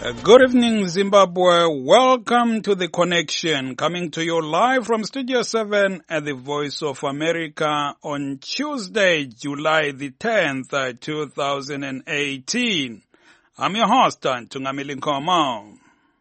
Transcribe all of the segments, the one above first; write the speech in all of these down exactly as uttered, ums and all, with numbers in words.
Good evening, Zimbabwe. Welcome to The Connection, coming to you live from Studio seven at the Voice of America on Tuesday, July the tenth, two thousand eighteen. I'm your host, Tungamili Nkomo.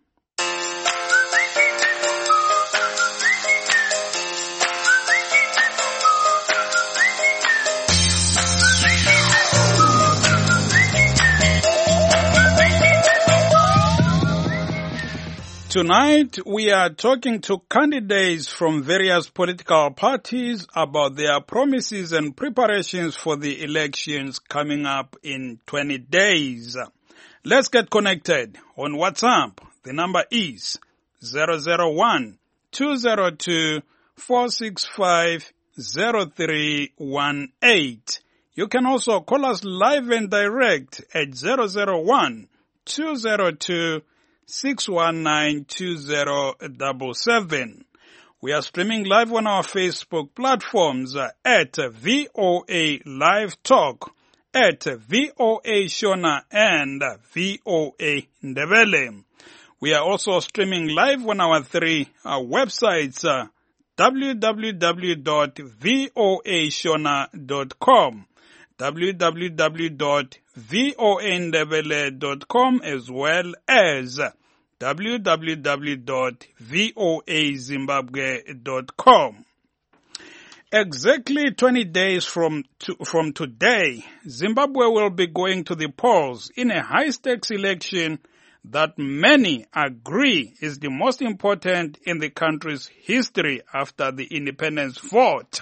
Tonight, we are talking to candidates from various political parties about their promises and preparations for the elections coming up in twenty days. Let's get connected on WhatsApp. The number is zero zero one, two zero two, four six five, zero three one eight. You can also call us live and direct at zero zero one, two zero two, six one nine, two zero seven seven. We are streaming live on our Facebook platforms at V O A Live Talk, at V O A Shona, and V O A Ndebele. We are also streaming live on our three uh, websites, uh, w w w dot voa shona dot com, w w w dot voa ndebele dot com, as well as w w w dot voa zimbabwe dot com. Exactly twenty days from to, from today, Zimbabwe will be going to the polls in a high-stakes election that many agree is the most important in the country's history after the independence vote.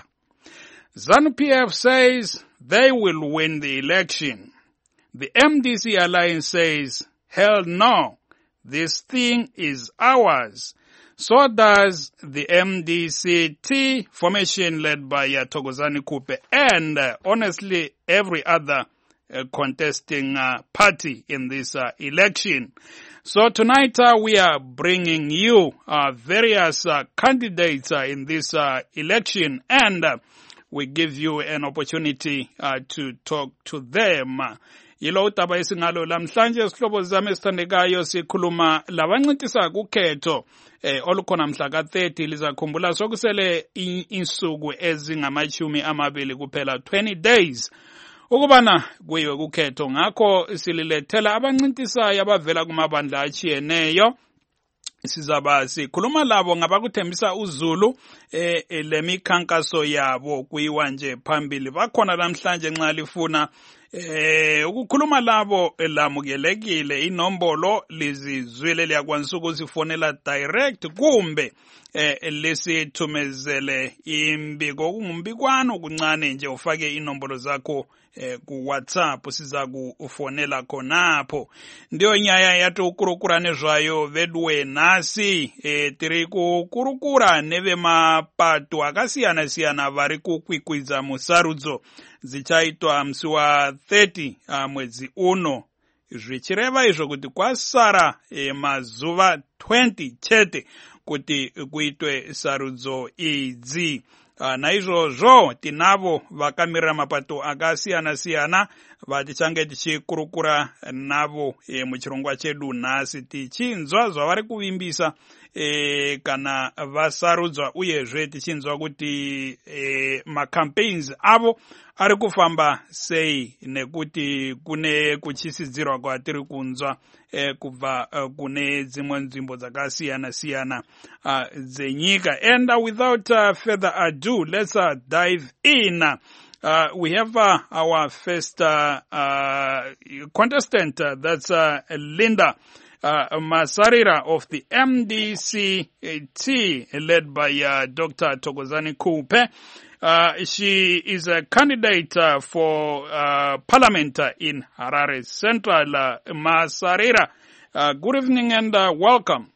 ZANU-P F says they will win the election. The M D C alliance says, hell no, this thing is ours. So does the M D C T formation led by uh, Thokozani Kupe and uh, honestly every other uh, contesting uh, party in this uh, election. So tonight uh, we are bringing you uh, various uh, candidates uh, in this uh, election, and uh, we give you an opportunity uh, to talk to them. Yilo utaba isingalo lamhlanje sihlobo zami esithandekayo sikhuluma labancintisa kukhetho eh olukhona mhla ka thirty lizakhumbula sokusele insuku ezingamachumi amabili kuphela twenty days ukubana kuyiwe kukhetho. Ngakho sililethela abancintisayo abavela kumabandla achiyeneyo. Sizaba sikhuluma labo ngabakuthembisa uzulu eh lemikhankaso yabo kuyiwa nje phambili. Bakhona namhlanje nxa lifuna Eh ukukhuluma labo lamukelekile. Inombolo lizizwile liyakwanisa ukuzifonela direct kumbe eh lesithumezele imbiko kungumbikwana kuncane nje ufake inombolo zakho eh ku WhatsApp siza kufonela khonapho. Ndiyo nyaya yato ukurukura nezvayo vedwe nasi eh tiri kukurukura neve mapato akasiyana siyana vari kukwikwiza musarudzo zichaitwa musi wa thirty uh, mwedzi uno, zvichireva izvo kuti kwasara e, mazuva twenty chete kuti kuitwe sarudzo idzi. Uh, naizvozvo tinavo vakamirira mapato akasiyana siyana vatichange tichikurukura navo e, muchirongwa chedu nhasi tichinzwa zvavari kuvimbisa e, kana vasarudzwa, uyezve tichinzwa kuti e, macampaigns avo ari kufamba sei nekuti kune kuchisidzirwa kwatiri kunzwa eh, kubva uh, kune dzimwe nzvimbo dzakasiyana siyana uh, dzenyika. And uh, without uh, further ado, let's uh, dive in. Uh, we have uh, our first uh, uh, contestant, uh, that's uh, Linda uh, Masarira of the M D C T, led by uh, Doctor Thokozani Kupe. Uh, she is a candidate uh, for uh, parliament uh, in Harare Central. Uh, Masarira, uh, good evening and uh, welcome.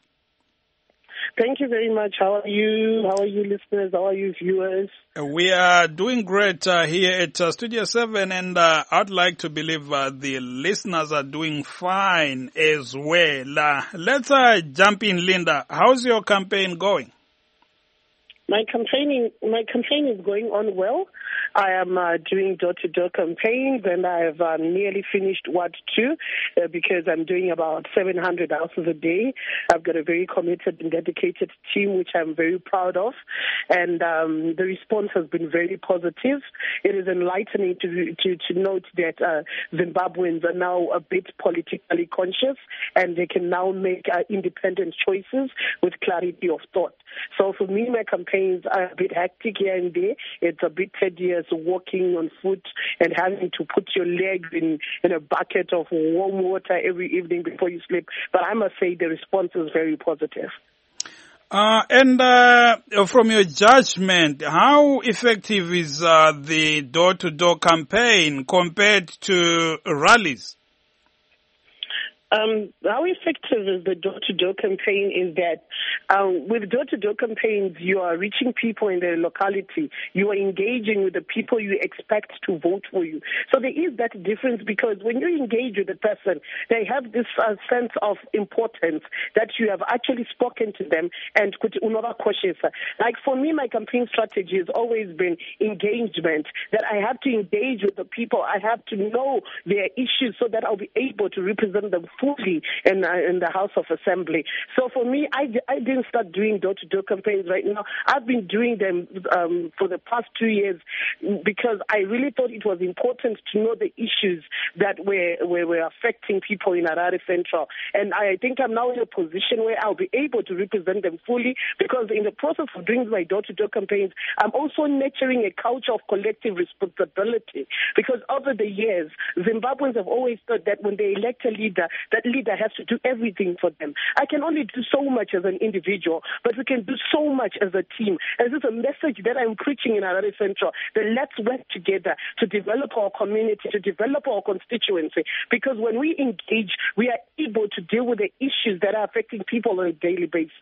Thank you very much. How are you? How are you listeners? How are you viewers? Uh, we are doing great uh, here at uh, Studio seven, and uh, I'd like to believe uh, the listeners are doing fine as well. Uh, let's uh, jump in, Linda. How's your campaign going? My campaigning, my campaign is going on well. I am uh, doing door-to-door campaigns, and I have uh, nearly finished Ward two uh, because I'm doing about seven hundred hours a day. I've got a very committed and dedicated team, which I'm very proud of, and um, the response has been very positive. It is enlightening to to, to note that uh, Zimbabweans are now a bit politically conscious, and they can now make uh, independent choices with clarity of thought. So for me, my campaigns are a bit hectic here and there. It's a bit tedious walking on foot and having to put your legs in, in a bucket of warm water every evening before you sleep. But I must say the response is very positive. Uh, and uh, from your judgment, how effective is uh, the door-to-door campaign compared to rallies? Um, how effective is the door-to-door campaign is that um, with door-to-door campaigns, you are reaching people in their locality. You are engaging with the people you expect to vote for you. So there is that difference, because when you engage with a person, they have this uh, sense of importance that you have actually spoken to them and could another question. Like for me, my campaign strategy has always been engagement, that I have to engage with the people. I have to know their issues so that I'll be able to represent them fully in, uh, in the House of Assembly. So for me, I, I didn't start doing door-to-door campaigns right now. I've been doing them um, for the past two years because I really thought it was important to know the issues that were, were, were affecting people in Harare Central. And I think I'm now in a position where I'll be able to represent them fully, because in the process of doing my door-to-door campaigns, I'm also nurturing a culture of collective responsibility, because over the years, Zimbabweans have always thought that when they elect a leader, that leader has to do everything for them. I can only do so much as an individual, but we can do so much as a team. And this is a message that I'm preaching in Harare Central, that let's work together to develop our community, to develop our constituency, because when we engage, we are able to deal with the issues that are affecting people on a daily basis.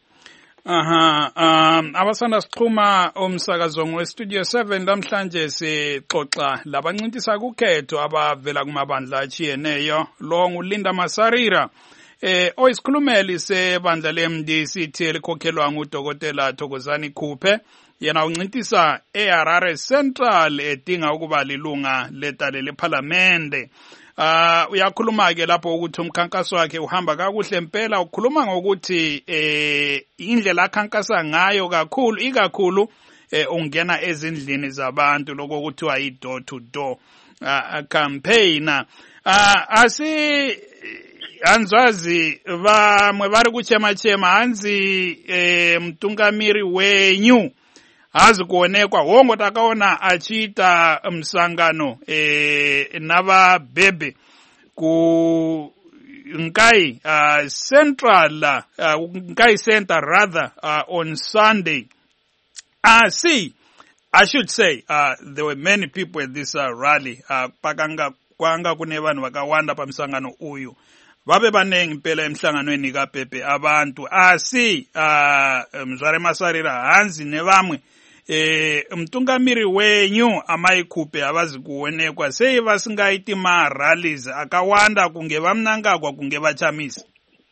Aha, um abasanda siqhuma umsakazong westudio seven namhlanje sixoxa labancintisa kukhetho abavela kumabandla achiyeneyo lo nguLinda Masarira eh oyisikhulumeli sebandla leM D C T elikhokhelwa ngudokotela Thokozani Khuphe. Yena uncintisa eHarare Central edinga ukuba lilunga letale leParliament. Uh uyakhuluma ke lapho ukuthi umkhankaso wakhe uhamba kakuhle impela. Ukhuluma ngokuthi eh indlela akhankasa ngayo kakhulu ikakhulu eh ungena ezindlini zabantu lokho kuthiwa yi door to door uh, campaign. Uh asi anzwazi vamwe vari kuchema chema hanzi eh mtungamiri wenyu hazi kuonekwa hongo takaona achiita msangano eh nava bebe ku Nkai uh, Central uh, Nkai Center rather uh, on Sunday. Ah uh, see I should say uh, there were many people at this uh, rally uh, pakanga kwanga kune vanhu vakawanda pamsangano uyu. Vabe banengi impela emhlanganweni kaBhebhe abantu asi uh, Mzware Masarira hanzi nevamwe eh mtungamiri wenyu amayikhuphe abazi kuonekwa sei vasingaiti ma rallies akawanda kunge vamnangagwa kunge vachamisa.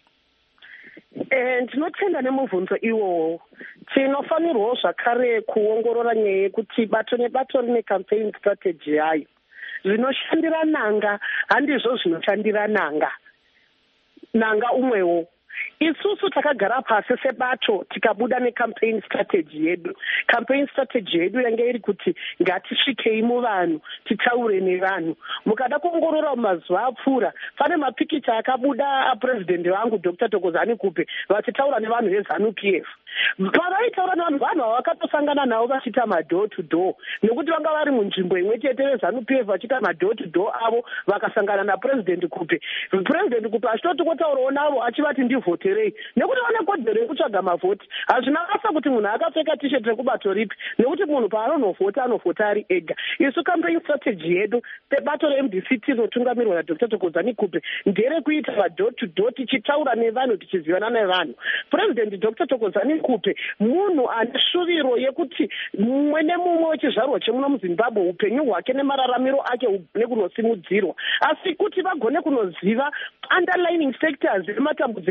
Eh ndinothenda nemuvhunzo iwowo. Tinofanirwa zvakare kuongorora nyaya yekuti bato nebato rine campaign strategy yayo. Zvinoshandira nanga handizvo zvinoshandira nanga. Nanga umwewo. Isusu takagara pasi sebato tikabuda necampaign strategy yedu. Campaign strategy yedu yange iri kuti ngatisvikei muvanhu titaure nevanhu. Mukada kuongorora mazuva apfuura pane mapikicha akabuda apresident wangu Doctor Thokozani Khuphe vachitaura nevanhu veZANU P F. Pavaitaura nevanhu vanhu vakatosangana navo vachiita madoor to door, nekuti vanga vari munzvimbo imwe chete veZANU P F vachiita madoor to door avo vakasangana napresident Khuphe. President Khuphe achitoti kotaurawo navo achivati ndivhoterei, nekuti vane kodzero yekutsvaga mavhoti. Hazvina basa kuti munhu akapfeka t-shirt rekubato ripi, nekuti munhu paanonovhota anovhota ari ega. Isu campaign strategy yedu pebato reM D C T rinotungamirwa naDr Thokozani Khuphe ndere kuita madoor to door tichitaura nevanhu tichizivana nevanhu. President Doctor Thokozani Khuphe munhu ane shuviro yekuti mumwe nemumwe wechizvarwa chemuno muZimbabwe upenyu hwake nemararamiro ake hugone kunosimudzirwa, asi kuti vagone kunoziva underlining sectors ematambudziko ane vanhu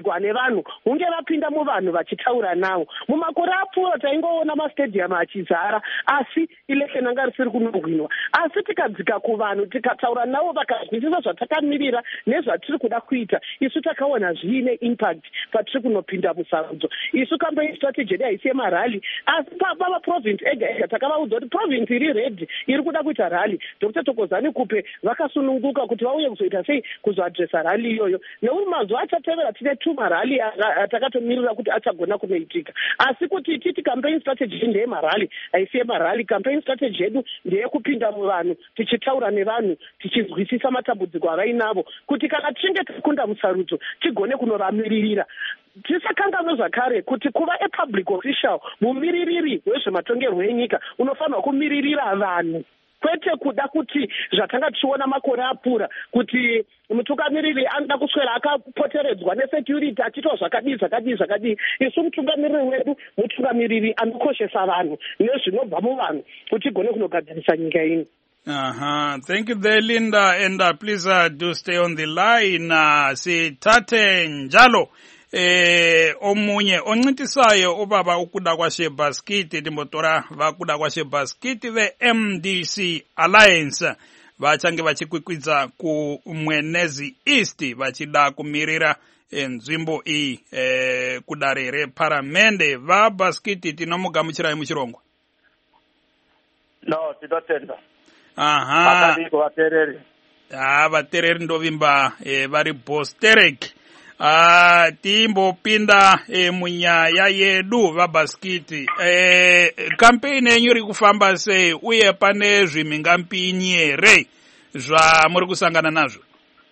vanhu hunge vapinda muvanhu vachitaura navo. Mumakore apfuura taingoona mastadium achizara, asi election anga risiri kunohwinwa. Asi tikadzika kuvanhu tikataura navo vakazwisisa zvatakamirira nezvatiri kuda kuita, isu takaona zviine impact patiri kunopinda musarudzo. Isu campaign strategy yedu haisi yemarali, asi pava province ega ega takavaudza kuti province iri ready iri kuda kuita rally. Dr Thokozani Kupe vakasununguka kuti vauye kuzoita sei kuzoadresa rally iyoyo. Neumazuva achatevera tine tuma rally takatomirira kuti achagona kunoitika. Asi kuti titi campaign strategy ndeye marali, haisi yemarali. Campaign strategy yedu ndeye kupinda muvanhu tichitaura nevanhu tichizwisisa matambudziko avainavo kuti kana tichinge takunda musarudzo tigone kunovamiririra. Tisakanganwe zvakare kuti kuva a public official, mumiririri wezvematongerwo enyika unofanirwa kumiririra vanhu, kwete kuda kuti zvatanga tichiona makore apfuura kuti mutungamiriri anoda kuswera akapoteredzwa nesecurity achitwa zvakadii zvakadii zvakadii. Isu mutungamiriri wedu mutungamiriri anokoshesa vanhu nezvinobva muvanhu kuti tigone kunogadzirisa nyika ino. Uh-huh. Thank you there, Linda, and uh, please uh, do stay on the line. Uh, Sithathe njalo eh omunye oncitisayo ubaba ukuda kwashe basket timotora vakuda kwashe basket the M D C Alliance vachange vachikwikwidza ku Mwenezi East vachida kumirira nzvimbo iyi eh kudare reparamende. Va basket tinomugamuchirai muchirongwa. No, tinotenda. Aha. Vakadiko vatereri. Ah, vatereri ndovimba eh, vari Bosterek. Ah, timbopinda eh, munyaya yedu vabaskiti. Eh, campaign yenyu iri kufamba sei uye pane zvimhingampinyi here zvamuri kusangana nazvo?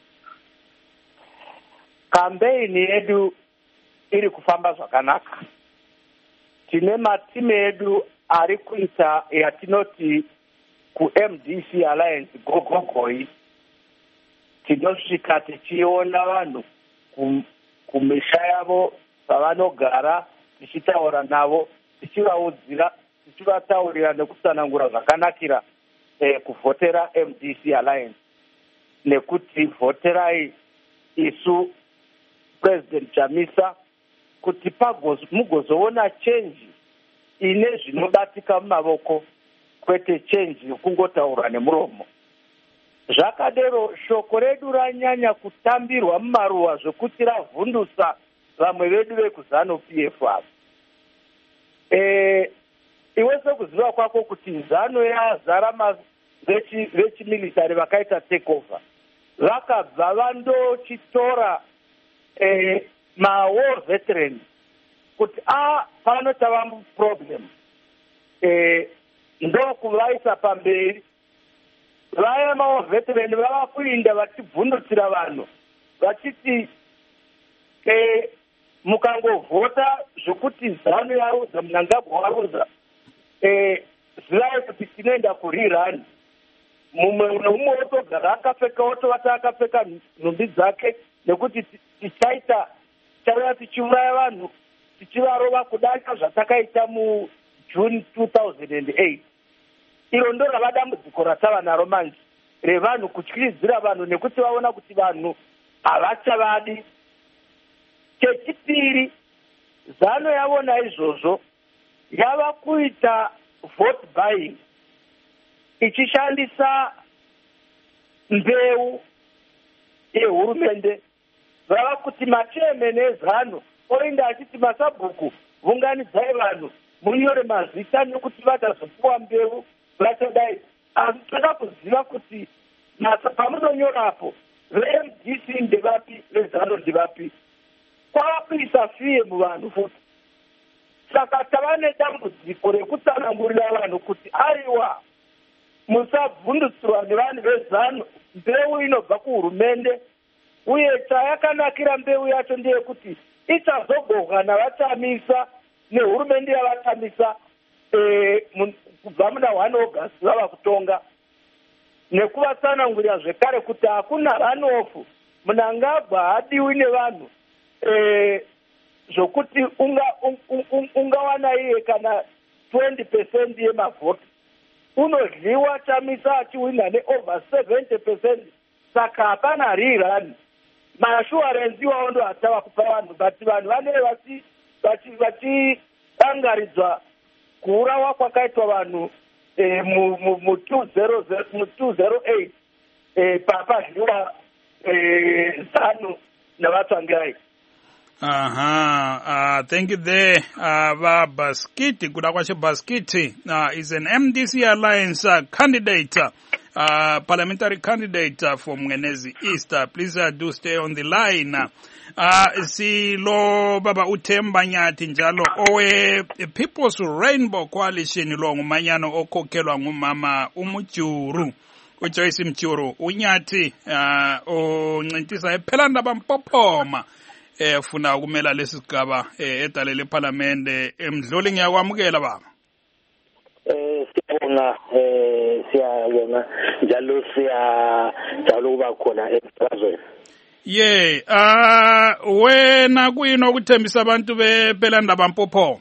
Campaign yedu iri kufamba zvakanaka. Tine matimu edu ari kuita yatinoti ku M D C Alliance gogogoi. Tinosvika tichiona vanhu kumisha yavo pavanogara, tichitaura navo, tichivaudzira, tichivataurira nekutsanangura zvakanakira eh, kuvhotera M D C Alliance. Nekuti vhoterai isu President Chamisa kuti mugozoona change ine zvinobatika mumavoko, kwete change yokungotaura nemuromo. Zvakadero shoko redu ranyanya kutambirwa mumaruwa zvokuti ravhundusa vamwe vedu vekuzanu P F R. Eh, iwe sekuziva kwako kuti zano yazara vechimilitary vakaita takeover, vakabva vandochitora eh, ma-war veteran kuti a pano tava problem eh, ndokuvaisa pamberi. Vaya ma-veteran vava kuinda vachibvundutsira vanhu vachiti eh, mukangovhota zvokuti zano yaudza Mnangagwa waudza eh, zivai kuti tinoenda kurirani. Mumwe neumwe wotogara akapfeka wotovata akapfeka nhumbi dzake nekuti tichaita tichauya tichiuraya vanhu tichivarova kudarika zvatakaita muJune two thousand eight. Iro ndo rava dambudziko ratava naro manje revanhu kutyidzira vanhu nekuti vaona kuti vanhu havachavadi. Chechipiri, zano yavona izvozvo yava kuita vote buying ichishandisa mbeu yehurumende. Vava kuti machairman ezano oinda achiti masabhuku vunganidzai vanhu munyore mazita nekuti vatazopuwa mbeu vachadai. Asi toda kuziva kuti pamunonyorapo ve-M D C ndevapi vezano ndevapi, kwava kuisa fiye muvanhu futi. Saka tava nedambudziko rekutsanangurira vanhu kuti aiwa musabvundutsirwa nevanhu vezano, mbeu inobva kuhurumende. Uye chayakanakira mbeu yacho ndeyekuti ichazogohwa navatamisa nehurumende yavatamisa eh, kubva muna one August vava kutonga. Nekuvatsanangurira zvekare kuti hakuna runoff. Mnangagwa hadiwi nevanhu eh, zvokuti ungawana unga, unga iye kana twenty percent yemavhoti. Unodliwa Chamisa achiwina neover seventy percent. Saka hapana rirani. maassurance iwawo ndo hatava kupa vanhu but vanhu vanenge vachi vachi vachidangaridzwa kuurawa kwakaitwa vanhu eh, mu two zero eight eh, papazviwa eh, zanu navatsvangirai. Aha, uh, thank you there. Uh, va Baskiti, kuda kwashe Baskiti, uh, is an M D C Alliance uh, candidate, uh, parliamentary candidate uh, from Mwenezi East. Uh, please uh, do stay on the line. Uh, si lo baba uThemba Nyathi njalo owe People's Rainbow Coalition lo ngumanyano okhokhelwa ngumama uMjuru. uJoyce Mjuru uNyathi uh, oncintisa ePhelanda bampophoma efuna ukumela lesigaba edale leParliament emdluli ngiyakwamukela baba. Eh siyabonga eh siyabonga njalo siya njalo kuba khona emsakazweni. Ye ah wena kuyini okuthembisa abantu bePhelanda bampophoma?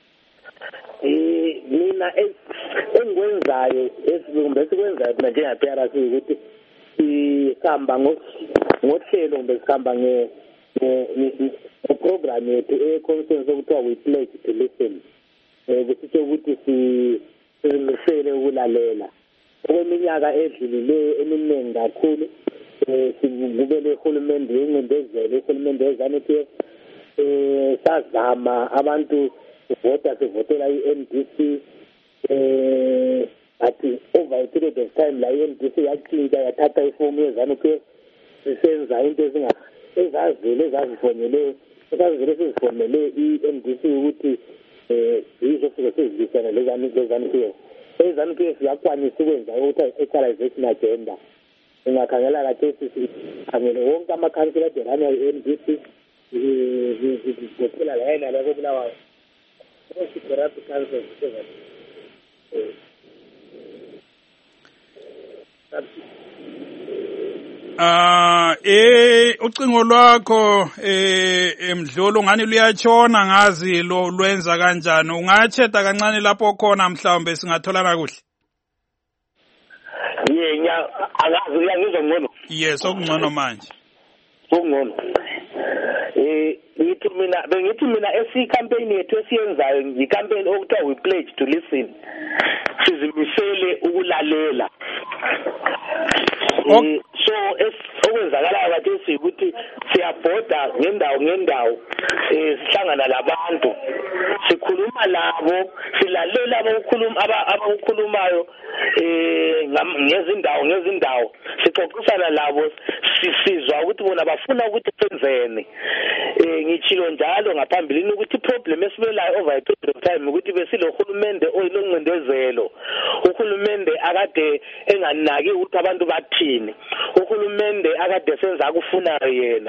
Eh mina engikwenzayo esilumbe sikwenzayo mina njenga-P R C ukuthi sihamba ngohlelo kumbe sihamba nge program yethu e-conference okuthiwa we pledge to listen. Eh kusitsho ukuthi sizimisele ukulalela. Okweminyaka edlulile eminingi kakhulu eh sikubele uhulumende yencindezelo uhulumende weZanu-P F eh sazama abantu vota sivotela i-N D C eh athi over a period of time la i-N D C yacika yathatha ifomu yeZanu-P F sisenza into ezinga ezazile ezazifonele ezazile sizifonele i-N D C ukuthi eh yizo futhi sizisana lezanu-P F ezanu-P F yakwanisa ukwenza ukuthi equalization agenda ingakhangela kathi sikhangele wonke amakhansila adelana i-N D C zigophela la yena la kobulawayo corrupt council Ah eh ucingo lwakho eh emdlolo ngani luyatshona ngazi lo lwenza kanjani ungacheta kancane lapho khona mhlawumbe singatholana kuhle. Yenya angazi uyangizwa ngcono. Yes okungcono manje. Okungcono. Eh ngithi mina bengithi mina esi campaign yethu esiyenzayo i-campaign okuthiwa we pledge to listen. Sizimisele ukulalela. Okay. So okwenzakala kathi sikuthi siyabhoda ngendawo ngendawo eh sihlangana labantu sikhuluma labo silalela abakhuluma abakhulumayo eh ngezindawo ngezindawo sixoxisana labo sisizwa ukuthi bona bafuna ukuthi senzeni eh ngitshilo njalo ngaphambilini ukuthi problem esibelayo over a period of time ukuthi besilo uhulumende oyilongcindezelo uhulumende akade enganaki ukuthi abantu bathini uhulumende akade senza akufunayo yena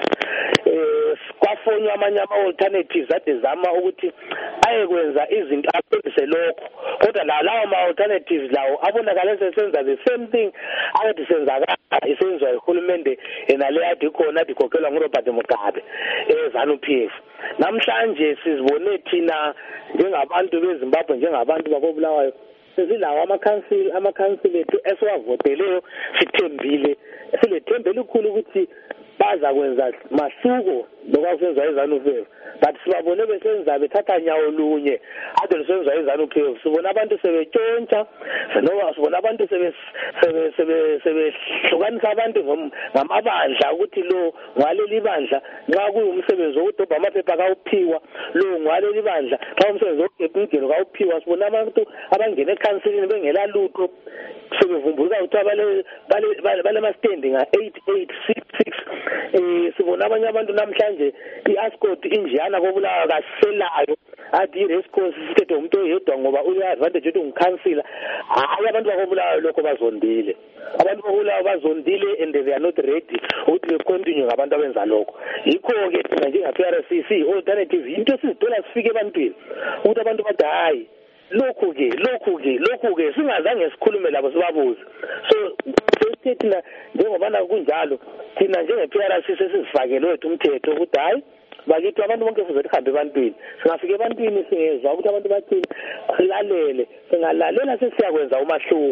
eh kwafonywa amanye ama-alternatives ade zama ukuthi ayekwenza izinto aphelise lokho kodwa la lawo ama-alternatives lawo abonakala sesenza the same thing akade senzakala isenzwa ihulumende enale ade khona ade khokhelwa nguRobert Mugabe eZanu-P F. Namhlanje sizibone thina njengabantu beZimbabwe njengabantu bakobulawayo sizilawo ama-council ama-council ethu esiwavoteleyo sithembile silethembe elikhulu ukuthi baza kwenza masuko lokwasenza iZanu-P F but sibabone besenza bethatha nyawo lunye ade lisenza iZanu-P F sibona abantu sebetshontsha noma sibona abantu sebe sebe sebehlukanisa abantu ngamabandla ukuthi lo ngwaleli bandla nxa kuyumsebenzi wokudobha amaphepha kawuphiwa lo ngwaleli bandla xa umsebenzi wokugebha ingelo kawuphiwa sibona abantu abangena ekhansilini bengela lutho sebevumbuluka ukuthi abale bale ma-stand nga-eight eight six six eh sibona abanye abantu namhlanje i-ascot injiyana kobulawa kaselayo athi i-race course sithethe umuntu oyedwa ngoba uya-advantage ukuthi ungikhansila hayi abantu bakobulawayo lokho bazondile abantu bakobulawayo bazondile and they are not ready ukuthi becontinue ngabantu abenza lokho yikho-ke thina njenga-P R C si-alternative into esizithola sifike ebantwini ukuthi abantu bathi hayi lokhu-ke lokhu-ke lokhu-ke singazange sikhulume labo sibabuze so sesithe thina njengobana kunjalo thina njenge-P R C sesizifakele wethu umthetho ukuthi hayi bakithi abantu bonke sizothi hambe ebantwini singafika ebantwini singezwa ukuthi abantu bathini silalele singalalela sesiyakwenza umahluko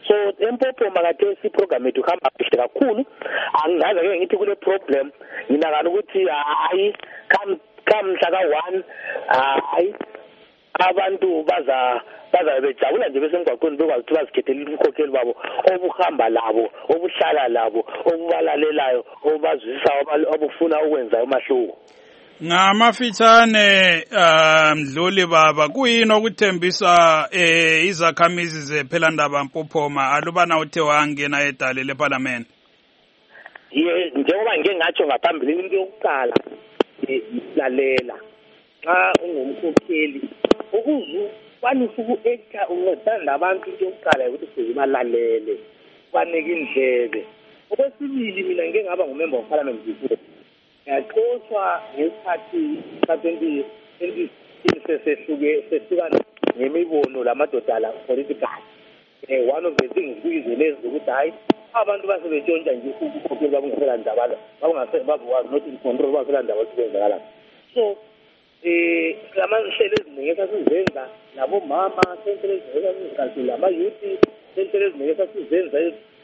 so eMpopo makathesi iprogram ethu ihamba kahle kakhulu angazi ke ngithi kule problem ngina ngani ukuthi hayi come come mhla ka one hayi abantu baza baza bejabula nje besemgwaqweni bekwazi ukuthi bazikhethele umkhokheli babo obuhamba labo obuhlala labo obubalalelayo obazwisa obufuna ukwenza umahluko. Ngamafitshane Mdluli baba kuyini okuthembisa eh izakhamizi zephelandaba Mpophoma alubana uthe wangena edale leParliament? Ye njengoba ngeke ngatsho ngaphambili into yokuqala lalela xa ungumkhokheli ukuzu kwanisa uku-acta uncedana nabantu into yokuqala ukuthi sizibalalele banike indlebe. Okwesibili mina ngeke ngaba ngumember of parliament before yaxoshwa ngesikhathi ka-twenty sesehluke sehlukana ngemibono lamadoda la political. Um one of the things kuyizwe lezi ukuthi hayi abantu basebetshontsha nje ukukhokhela babungasela ndaba babu not in control basela ndaba sikwenzakala. So eh lamanhlelo eziningi esasizenza labomama senhlelo eziningi lama-youth senhlelo eziningi esasizenza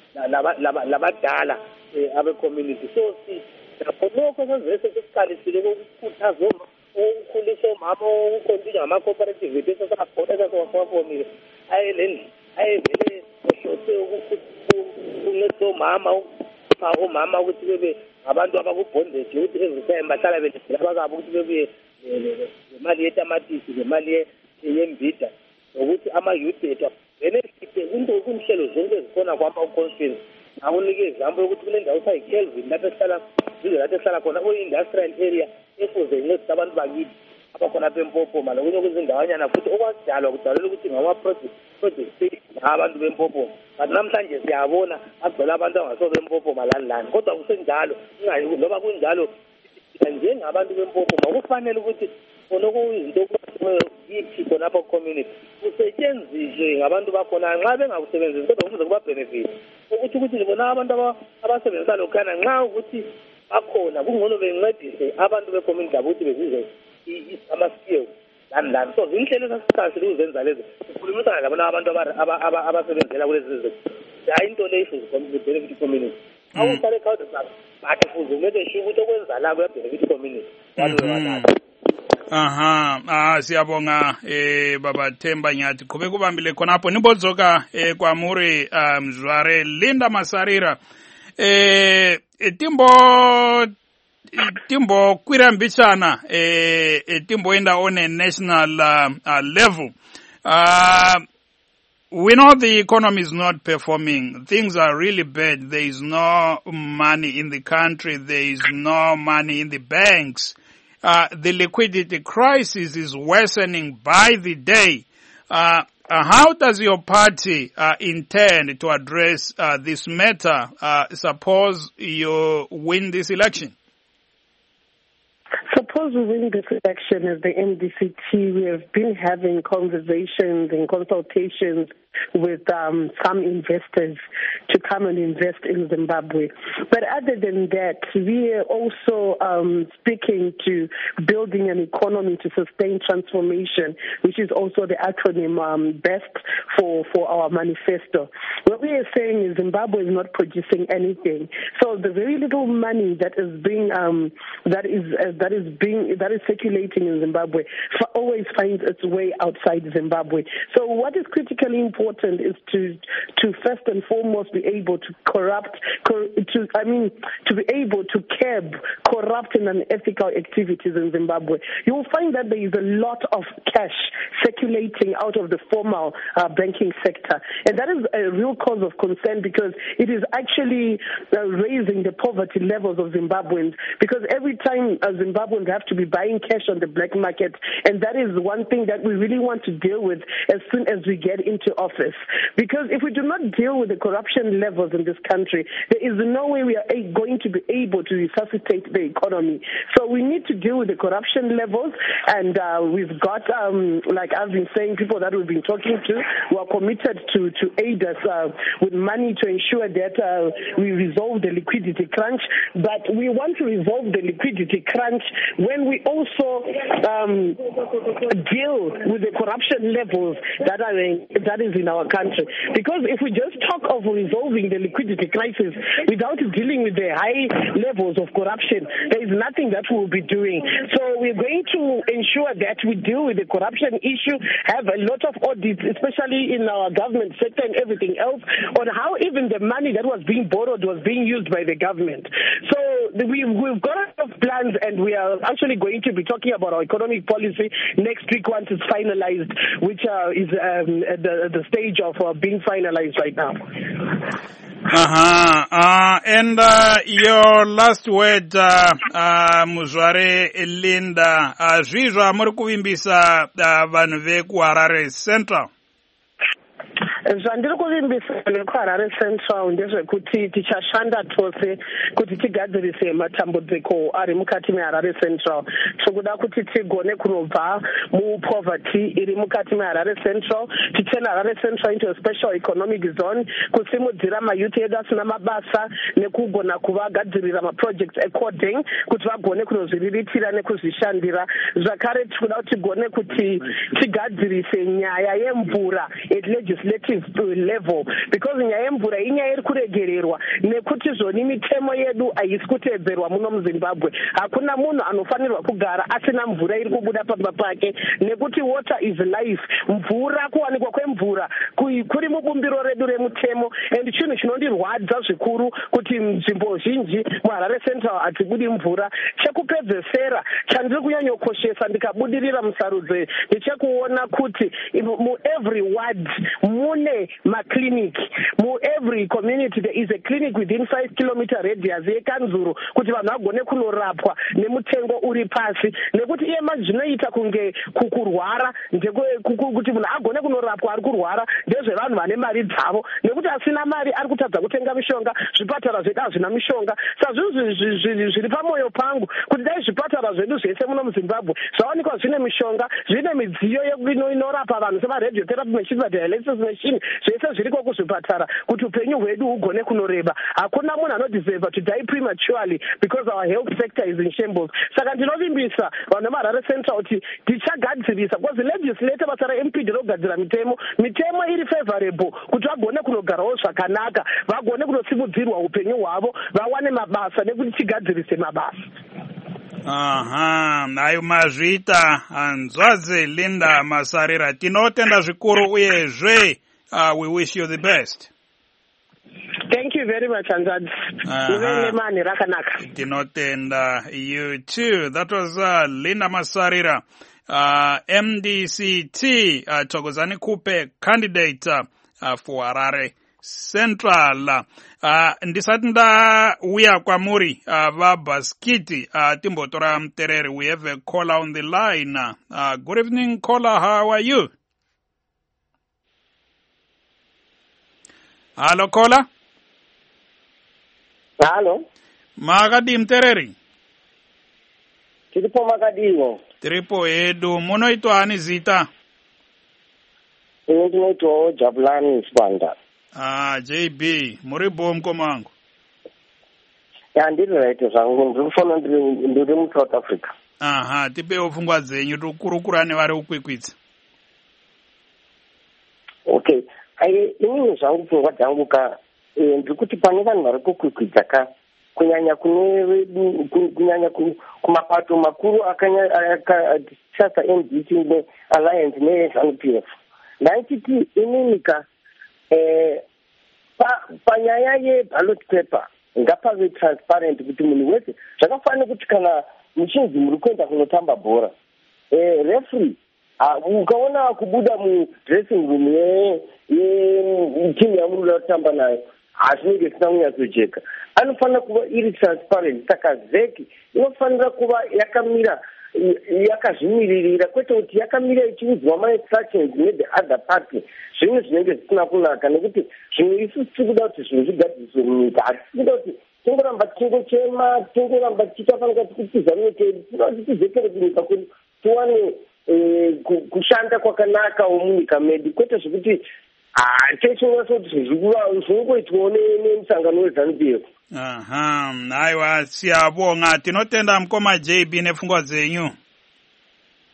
labadala abe-community. So lokho senzese sesiqalisile ukukhuthaza ukukhulisa omama ukukhontinye ngama-cooperative ethu esasakhona esasawafomile ayelendlu ayevele ohlose ukuncedisa omama upha omama ukuthi bebe ngabantu abakubhondage ukuthi every time bahlala bedlela bakabo ukuthi bebuye nemali yetamatisi nemali yembida nokuthi ama-youth ethu benefite into kunhlelo zonke ezikhona kwama-constituency. Akunike example ukuthi kule ndawo sayi-Kelvin lapho esihlala zize lapho esihlala khona ku-industrial area efuze incedisa abantu bakithi abakhona apha eMpophoma lokunye okuzindawanyana futhi okwakudalwa kudalela ukuthi ngama-project project abantu beMpophoma. But namhlanje siyabona agcwele abantu abangasobe eMpophoma lani lani kodwa kusenjalo noma kunjalo njengabantu beMpophoma kufanele ukuthi khona okuyizinto yithi khona apha ku-community kusetshenziswe ngabantu bakhona nxa bengakusebenzisi kodwa kufuze kuba-benefit ukuthi ukuthi libona abantu abasebenzisa lokhana nxa ukuthi bakhona kungcono bencedise abantu be-community labo ukuthi bezizwe ama-skills lani lani. So zinhlelo esasiqashile ukuzenza lezi sikhulumisana labona abantu abasebenzela kulezi zinto hayi into leyo ibenefit i-community awuhlale ekhawude sakho but fuze umele sho ukuthi okwenza la kuyabenefit i-community walolwakala. Aha, ah siyabonga eh baba Themba Nyathi khube kubambile khonapho nibozoka eh kwaMuri Mzware Linda Masarira eh timbo timbo kwirambishana eh timbo enda on a national uh, uh, level. Uh we know the economy is not performing. Things are really bad. There is no money in the country. There is no money in the banks. Uh, the liquidity crisis is worsening by the day. Uh, uh, how does your party uh, intend to address uh, this matter? Uh, suppose you win this election. Suppose we win this election as the N D C T, we have been having conversations and consultations with um, some investors to come and invest in Zimbabwe. But other than that, we are also um, speaking to building an economy to sustain transformation, which is also the acronym um, BEST for, for our manifesto. What we are saying is Zimbabwe is not producing anything. So the very little money that is being um, that is uh, that is being that is circulating in Zimbabwe always finds its way outside Zimbabwe. So what is critically important is to to first and foremost be able to corrupt to I mean to be able to curb corrupt and unethical activities in Zimbabwe. You will find that there is a lot of cash circulating out of the formal uh, banking sector, and that is a real cause of concern because it is actually uh, raising the poverty levels of Zimbabweans, because every time uh, Zimbabweans have to be buying cash on the black market, and that is one thing that we really want to deal with as soon as we get into office. Because if we do not deal with the corruption levels in this country, there is no way we are going to be able to resuscitate the economy. So we need to deal with the corruption levels, and uh, we've got, um, like I've been saying, people that we've been talking to who are committed to, to aid us uh, with money to ensure that uh, we resolve the liquidity crunch. But we want to resolve the liquidity crunch when we also um, deal with the corruption levels that are in, that is in our country. Because if we just talk of resolving the liquidity crisis without dealing with the high levels of corruption, there is nothing that we'll be doing. So we're going to ensure that we deal with the corruption issue, have a lot of audits, especially in our government sector and everything else, on how even the money that was being borrowed was being used by the government. So we've, we've got a lot of plans, and we are actually going to be talking about our economic policy next week once it's finalized, which uh, is um, at the, the stage of uh, being finalized right now. Uh-huh. Uh, and uh, your last word, uh, uh, Muzware Linda, uh, zvizva muri kuvimbisa uh, vanhu veku Central. zvandiri kuvimbisa nekuharare central ndezvekuti tichashanda tose kuti tigadzirise matambudziko ari mukati meharare central. tikuda kuti tigone kunobva mupoverty iri mukati meharare central, titurn harare central into a special economic zone, kusimudzira mayouth edu asina mabasa nekugona kuvagadzirira maprojects according kuti vagone kunozviriritira nekuzvishandira. zvakare tikuda kuti tigone kuti tigadzirise nyaya yemvura at legislative level, because nyaya yemvura inyaya iri kuregererwa nekuti zvoni mitemo yedu haisi kuteedzerwa muno muZimbabwe. hakuna munhu anofanirwa kugara asina mvura iri kubuda pamba pake, nekuti water is life. mvura, kuwanikwa kwemvura kuri mubumbiro redu remutemo, and chinhu chinondirwadza zvikuru kuti nzvimbo zhinji muHarare Central hatibudi mvura. chekupedzesera chandiri kunyanyokoshesa ndikabudirira musarudzo ndechekuona kuti mu every ward mune maclinic, mu every community there is a clinic within five kilometer radius yekanzuru, kuti vanhu vagone kunorapwa nemutengo uri pasi, nekuti iye mazvinoita kunge kukurwara kuti munhu agone kunorapwa ari kurwara ndezvevanhu vane mari dzavo, nekuti asina mari ari kutadza kutenga mishonga. zvipatara zvedu hazvina mishonga. sazvo zviri pamwoyo pangu kuti dai zvipatara zvedu zvese muno muZimbabwe zvawanikwa zvine mishonga, zvine midziyo inorapa vanhu semaradiotherapy machine, madialysis machine, zvese zviriko kuzvipatara kuti upenyu hwedu hugone kunoreba. hakuna munhu anodeserva to die prematurely because our health sector is in shambles. saka ndinovimbisa vanhu veHarare Central kuti tichagadzirisa, because legislator basa raM P nderogadzira mitemo, mitemo iri favorable kuti vagone kunogarawo zvakanaka, vagone kunosimudzirwa upenyu hwavo, vawane mabasa nekuti tigadzirise mabasa. Aha, nayo mazvita Nzwadze Linda Masarira, tinotenda zvikuru uyezve uh, we wish you the best. Thank you very much, Nzwadze. Muve rakanaka. Tinotenda you too. That was uh, Linda Masarira, uh, M D C T, uh, Thokozani Kupe candidate uh, for Harare Central. Uh, ndisati ndauya kwamuri uh, vaBhaskiti uh, timbotora mutereri. We have a caller on the line. Uh, good evening, caller. How are you? Hello, caller. Hello. Makadi mutereri. Tiripo makadiwo. Tiripo edu. Munoitwa ani zita? Ine ndinoitwawo Jabulani Sibanda. Ah, J B, muri bom komangu. Ya ndiri right zvangu ndikufona ndiri mu South Africa. Aha, tipewo pfungwa dzenyu tokurukura nevari ukwikwidza. Okay, ai inini zvangu pfungwa dzangu ka ndiri kuti pane vanhu vari kukwikwidza ka kunyanya kune kunyanya kumapato makuru akanya sasa M D C ne Alliance ne ZANU P F. Naititi inini ka eh pa panyaya ye ballot paper ngapave transparent kuti munhu wese zvakafanira kuti kana muchinzi muri kuenda kunotamba bhora eh referee ukaona kubuda mu dressing room ye ye team yamuri kutamba nayo hazvinenge zvisina kunyatsojeka, anofanira kuva iri transparent. Saka zeki inofanira kuva yakamira yakazvimiririra, kwete kuti yakamira ichiudzwa ma-instructions ne-the other party, zvimwe zvinenge zvisina kunaka, nekuti zvimwe isusu tiri kuda kuti zvinhu zvigadziriswe munyika. Hatisi kuda kuti tingoramba tichingochema, tingoramba tichifanira kuti tizame kedu, tinoda kuti tidzokere kunyika kuti tiwane kushanda kwakanaka munyika medu, kwete zvekuti techingasoti zvinongoitwawo nemusangano weZANU P F. Aha, aiwa siyabonga. Tinotenda mukoma J B nepfungwa dzenyu.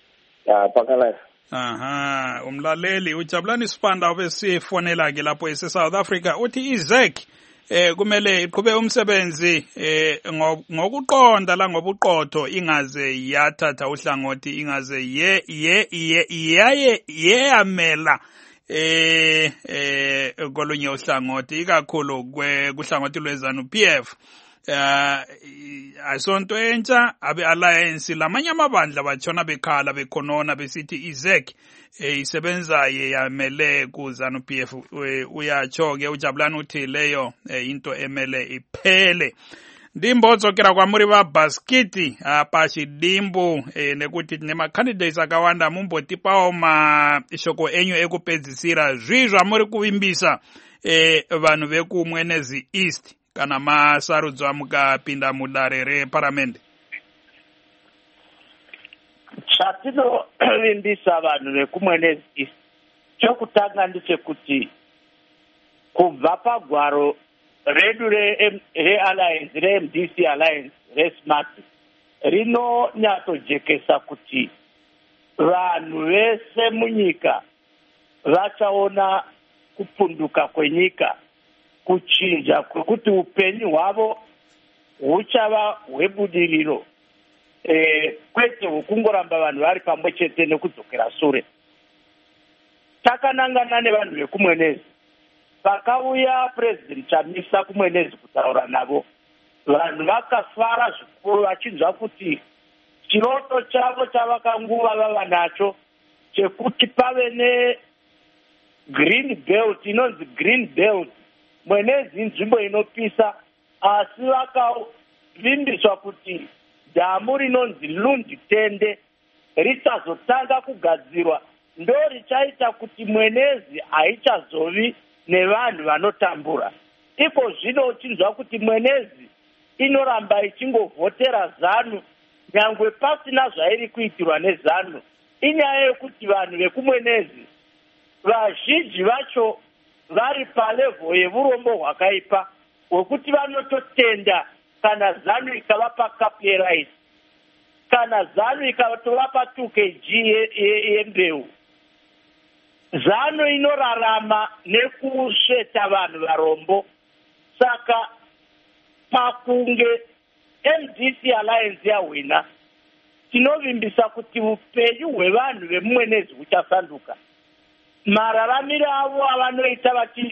ya pakalasi. Aha, umlaleli uJabulani Sibanda obesifonela ke lapho ese South Africa uthi iZEC eh kumele iqhube umsebenzi eh ngokuqonda la ngobuqotho ingaze yathatha uhlangothi ingaze ye ye ye yeyamela eh eh kolunye uhlangothi ikakhulu kuhlangothi lwezanu P F. Uh, asonto entsha abe alliance lamanye amabandla batshona bekhala bekhonona besithi iZEC eh, isebenzaye yamele kuZanu P F uyatsho ke uJabulani uthi leyo eh, into emele iphele ndimbozo kera kwa muri ba baskiti apa chidimbu eh, nekuti nema candidates akawanda mumboti pawo ma ishoko enyu ekupedzisira zvizva muri kuvimbisa eh, vanhu vekumwenezi East kana masarudzwa mukapinda mudare reparamende. Chatinovimbisa vanhu vekumwenezi East chokutanga ndechekuti kubva pagwaro redu realliance re-M D C alliance resmart rinonyattojekesa kuti vanhu vese munyika vachaona kupunduka kwenyika, kuchinja kwekuti upenyu hwavo huchava hwebudiriro e, kwete hwekungoramba vanhu vari pamwe chete nekudzokera sure. Takanangana nevanhu vekumwenezi pakauya President Chamisa kumwenezi kutaura navo, vanhu vakafara zvikuru vachinzwa kuti chiroto chavo chavakanguva vava nacho chekuti pave ne green belt, inonzi green belt, mwenezi nzvimbo inopisa, asi vakavimbiswa kuti dhamu rinonzi Lundi Tende richazotanga kugadzirwa ndo richaita kuti mwenezi haichazovi nevanhu vanotambura. Iko zvino uchinzwa kuti mwenezi inoramba ichingovhotera ZANU nyangwe pasina zvairi kuitirwa neZANU. Inyaya yekuti vanhu vekumwenezi vazhinji vacho vari palevo yeurombo hwakaipa hwekuti vanototenda kana ZANU ikavapa kapu yeraisi, kana ZANU ikatovapa two kilograms yembeu. ZANU inorarama nekusveta vanhu varombo. Saka pakunge M D C alliance yahwina, tinovimbisa kuti upenyu hwevanhu vemumwenezi huchasanduka. Mararamiro avo avanoita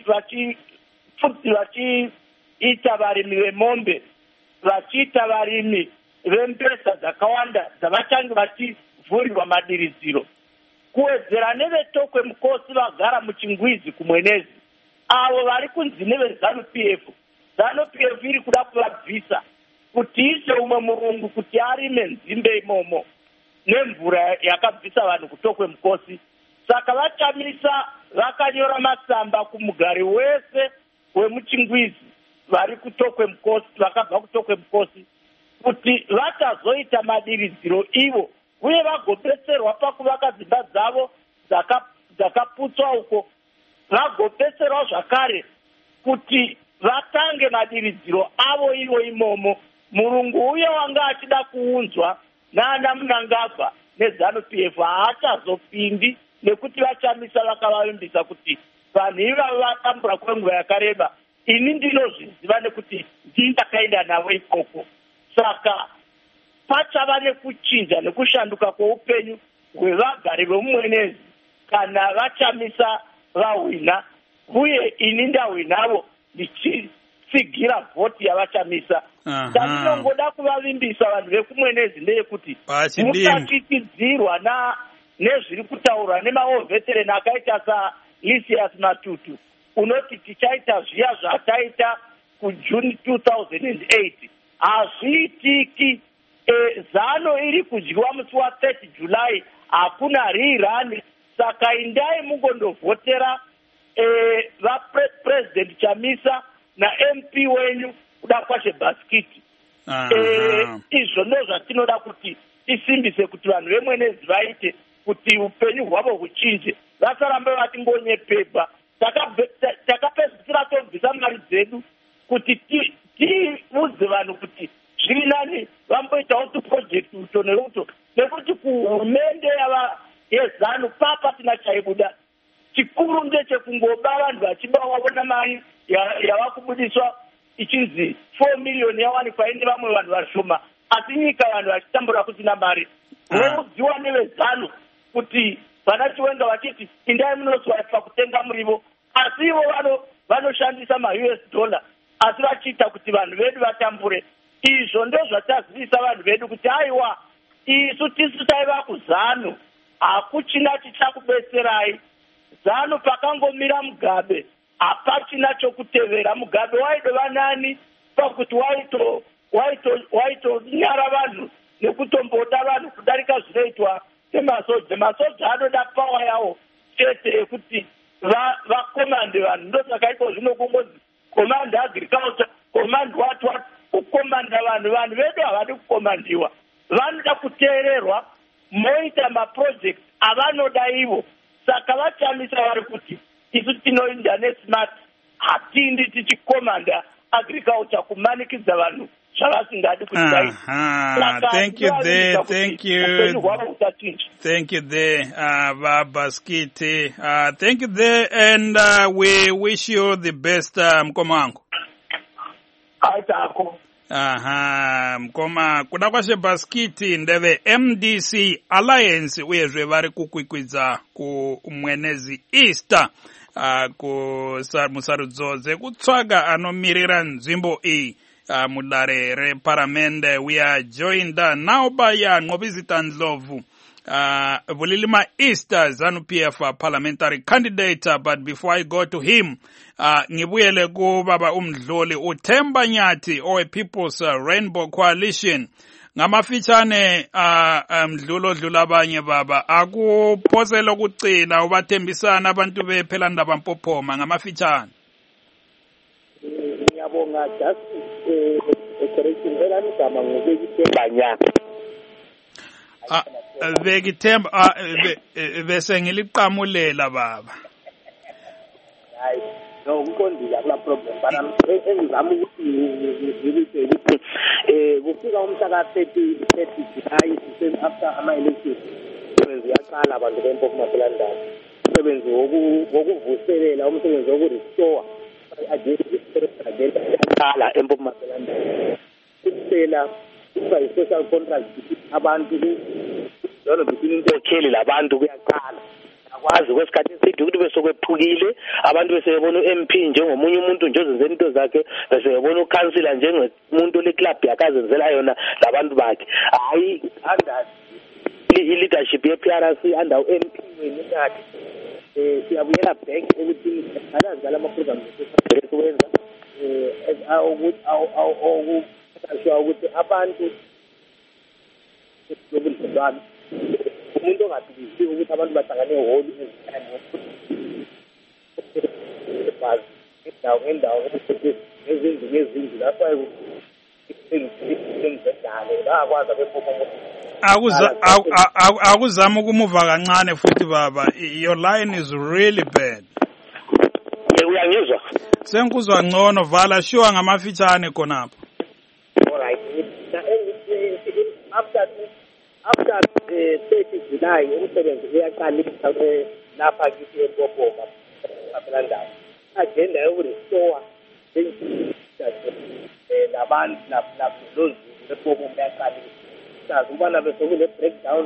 vachiita varimi vemombe, vachiita varimi vembesa dzakawanda dzavachange vachivhurirwa madiridziro, kuwedzera nevetokwe mukosi vagara muchingwizi kumwenezi, avo vari kunzi neveZANU P F. ZANU P F iri kuda kuvabvisa kuti ise umwe murungu kuti arime nzimbe imomo nemvura yakabvisa vanhu kutokwe mukosi. Saka vachamisa vakanyora matsamba kumugari wese wemuchingwizi vari kutokwe mukosi, vakabva kutokwe mukosi, kuti vachazoita madiridziro ivo uye vagopetserwa pakuvaka dzimba dzavo dzakaputswa uko, vagopetserwa zvakare kuti vatange madiridziro avo ivo imomo. Murungu uye wanga achida kuunzwa naana Munangagwa neZANU P F haachazopindi, nekuti vachamisa vakavavimbisa kuti vanhu ivavo vatambura kwenguva yakareba, ini ndinozviziva nekuti ndindakaenda navo ikoko. Saka pachava nekuchinja nekushanduka kweupenyu hwevagari vemumwenezi kana vachamisa vahwina, uye ini ndahwinavo ndichitsigira vhoti yavachamisa. Ndinongoda kuvavimbisa vanhu vekumwenezi ndeyekuti musachitidzirwa na nezviri kutaurwa nemaovhetereni akaita saLisias Matutu unoti tichaita zviya zvataita kuJuni two thousand eight. Hazviitiki. E, ZANU iri kudyiwa musi wa thirty July, hakuna rirani. Saka indai mungondovhotera e, vaPresident Chamisa na M P wenyu kuda kwashe baskiti. E, izvo ndo zvatinoda kuti tisimbise kuti vanhu vemwenezi vaite kuti upenyu hwavo huchinje, vasarambe vati ngonyepepa. Takapedzisira tobvisa mari dzedu kuti tiudze vanhu kuti zviri nani vamboitawo tuprojekti uto neuto, nekuti kuhurumende yezanu papa tina chaibuda chikuru ndechekungoba vanhu vachibawawo namari yava kubudiswa ichinzi four million yawanikwa vamwe vanhu vashoma asi nyika vanhu vachitambura kusina mari voziwa nevezanu kuti vana chiwenga vachiti indai munoswaipa kutenga murivo asi ivo vanoshandisa ma-U S dollar asi vachiita kuti vanhu vedu vatambure. Izvo ndozvatazivisa vanhu vedu kuti aiwa isu tisu taiva kuzanu hakuchina chichakubetserai. Zanu pakangomira Mugabe hapachina chokutevera. Mugabe waidova nani pakuti waito waito waito nyara vanhu nekutombota vanhu kudarika zvinoitwa nemasoja. Masoja anoda pawa yawo chete yekuti vakomande vanhu. Ndosaka iko zvino kungozi command agriculture, command what what, kukomanda vanhu. Vanhu vedu havadi kukomandiwa, vanoda kuteererwa moita maproject avanoda ivo. Saka vachamisa vari kuti isu tinoinda nesmart hatindi tichikomanda agriculture kumanikidza vanhu zvavasingadi kuti vaite. Thank you there, thank you. Thank you there, uh, Baskiti. Uh, thank you there, and uh, we wish you the best, uh, Mkomango. Aitako. Aha, Mkoma, kuda kwashe Baskiti ndeve M D C Alliance uyezve vari kukwikwidza ku mwenezi Easter uh, ku musarudzo dzekutsvaga anomirira nzvimbo iyi uh, mudare reparamende. We are joined uh, now by uh, Nqobizita Ndlovu, uh, Vulilima Easter ZANU-P F uh, parliamentary candidate. Uh, but before I go to him, Uh, ngibuyele ku baba umdluli uThemba Nyathi owe People's uh, Rainbow Coalition. Ngamafitshane uh, mdlulo odlula abanye baba akuphosela ukucina ubathembisana abantu bephela ndaba Mpophoma ngamafitshane. Ngiyabonga just operation vela nigama ngobekithemba Nyathi. Ah bekithemba bese ngiliqamulela baba. Hayi no ukondila kula problem bana engizama ukuthi ngibike ukuthi eh kufika umhla thirty July sisem after ama elections umsebenzi uyaqala abantu beMpophoma Mapelandaba. Umsebenzi wokuvuselela, umsebenzi wokurestore agenda yaqala eMpophoma Mapelandaba. Kuphela kuba i-social contract abantu lolo between intokheli labantu kuyaqala. Akwazi kwesikhathi eside ukuthi bese kwephukile abantu bese bebona u-M P njengomunye umuntu nje ozenza into zakhe, bese bebona ukansila njengomuntu le club yakazenzela yona labantu bakhe. Hayi under i-leadership ye-P R C under u-M P weNyathi eh siyabuyela back ukuthi ngazala ama-program esiwenza eh awukuthi awu awu ukuthi abantu ngobulizwana umuntu ongathikisi ukuthi abantu bahlangane ehholi ezikhathini bazi indawo ngendawo ezindlu ngezindlu lapho ayikuzindalo bakwazi abephuma akuzama ukumuva kancane futhi baba. Your line is really bad. Uyangizwa? Senkuzwa ngcono, vala sure ngamafitshane khonapho. All right. After after uh, thirty July umsebenzi uyaqalisa lapha kithi eMpophoma Mapelandaba. Agenda yokurestore labantu labantu eMpophoma yaqalisa. Sazi ubana bese kule breakdown.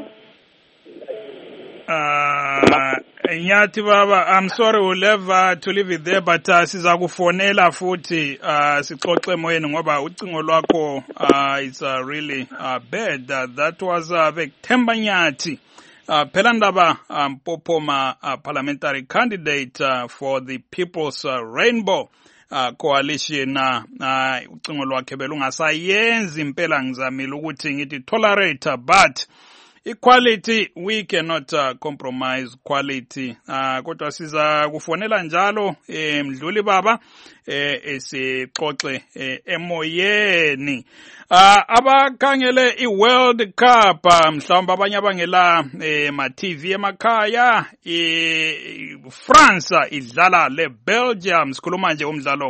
Uh, Nyathi baba, I'm sorry we'll have uh, to leave it there, but uh, siza kufonela futhi uh, sixoxe moyeni ngoba ucingo lwakho uh, it's uh, really uh, bad. Uh, that was uh, Themba Nyathi, uh, Pelandaba um, Mpophoma uh, parliamentary candidate uh, for the People's uh, Rainbow uh, Coalition. Uh, uh, ucingo lwakhe belungasayenzi impela ngizamile ukuthi ngithi tolerate, but equality, we cannot uh, compromise quality. Uh, kodwa siza kufonela njalo eh, mdluli baba eh, esixoxe eh, emoyeni. Uh, abakhangele i-World Cup uh, mhlawumbe abanye abangela eh, ma-T V emakhaya, eh, France idlala le Belgium. Sikhuluma nje umdlalo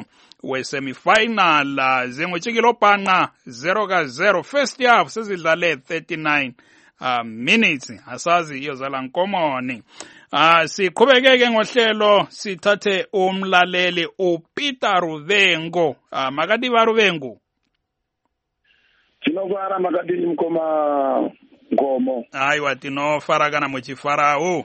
we-semi-final. Uh, zengotshikilo bhanqa zero ka zero. First half sezidlale thirty-nine uh, minutes asazi iyozala nkomoni. Ah uh, siqhubekeke ngohlelo sithathe umlaleli uPeter Ruvengo. Ah uh, makati ba Ruvengo. Tinofara makati mkoma ngomo. Aiwa tinofara kana muchifarao.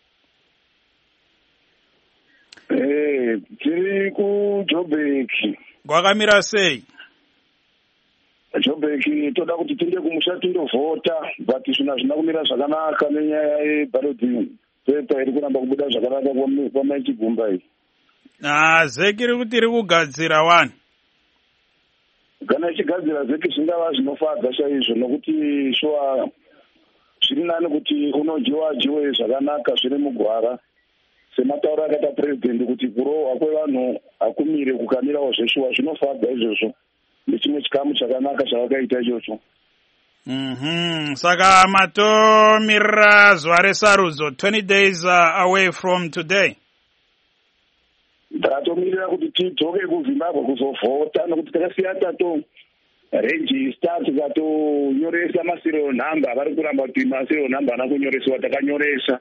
Eh, tiri ku Joburg. Kwakamira sei? Joburg toda kuti tinde kumusha tindovhota but zvina zvina kumira zvakanaka nenyaya yeballoting. Pepa iri kuramba kubuda zvakanaka kwamaitibvumba iyi. Ah, zeki iri kuti iri kugadzira wani. Kana ichigadzira zeki zvingava zvinofadza chaizvo nokuti shuwa zviri nani kuti unodyiwa dyiwe zvakanaka zviri mugwara. Sematauro akaita president kuti kurohwa kwevanhu akumire kukamirawo zveshuwa zvinofadza izvozvo. Nechimwe chikamu chakanaka chavakaita ichocho. Mhm. Saka matomira zuva resarudzo twenty days uh, away from today. Ndatomirira kuti tidzoke kuZimbabwe kuzovhota nokuti takasiya tato register tikatonyoresa maserial number vari kuramba kuti maserial number ana kunyoreswa takanyoresa.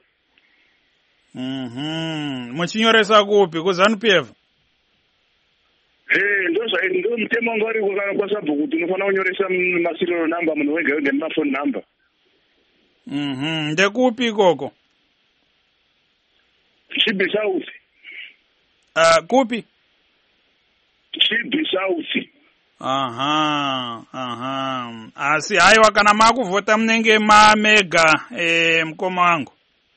Mhm. Muchinyoresa kupi kuZANU-P F? Eh, ndo zvairi ndo mutemo ngori kukana kwasabhuku kuti unofanira kunyoresa maserial number munhu wega wega nemafoni number. Mhm. Ndekupi ikoko? Chibi South. Uh, kupi? Chibi South. Aha, aha. Asi haiwa kana makuvhota munenge mamega eh mkoma wangu.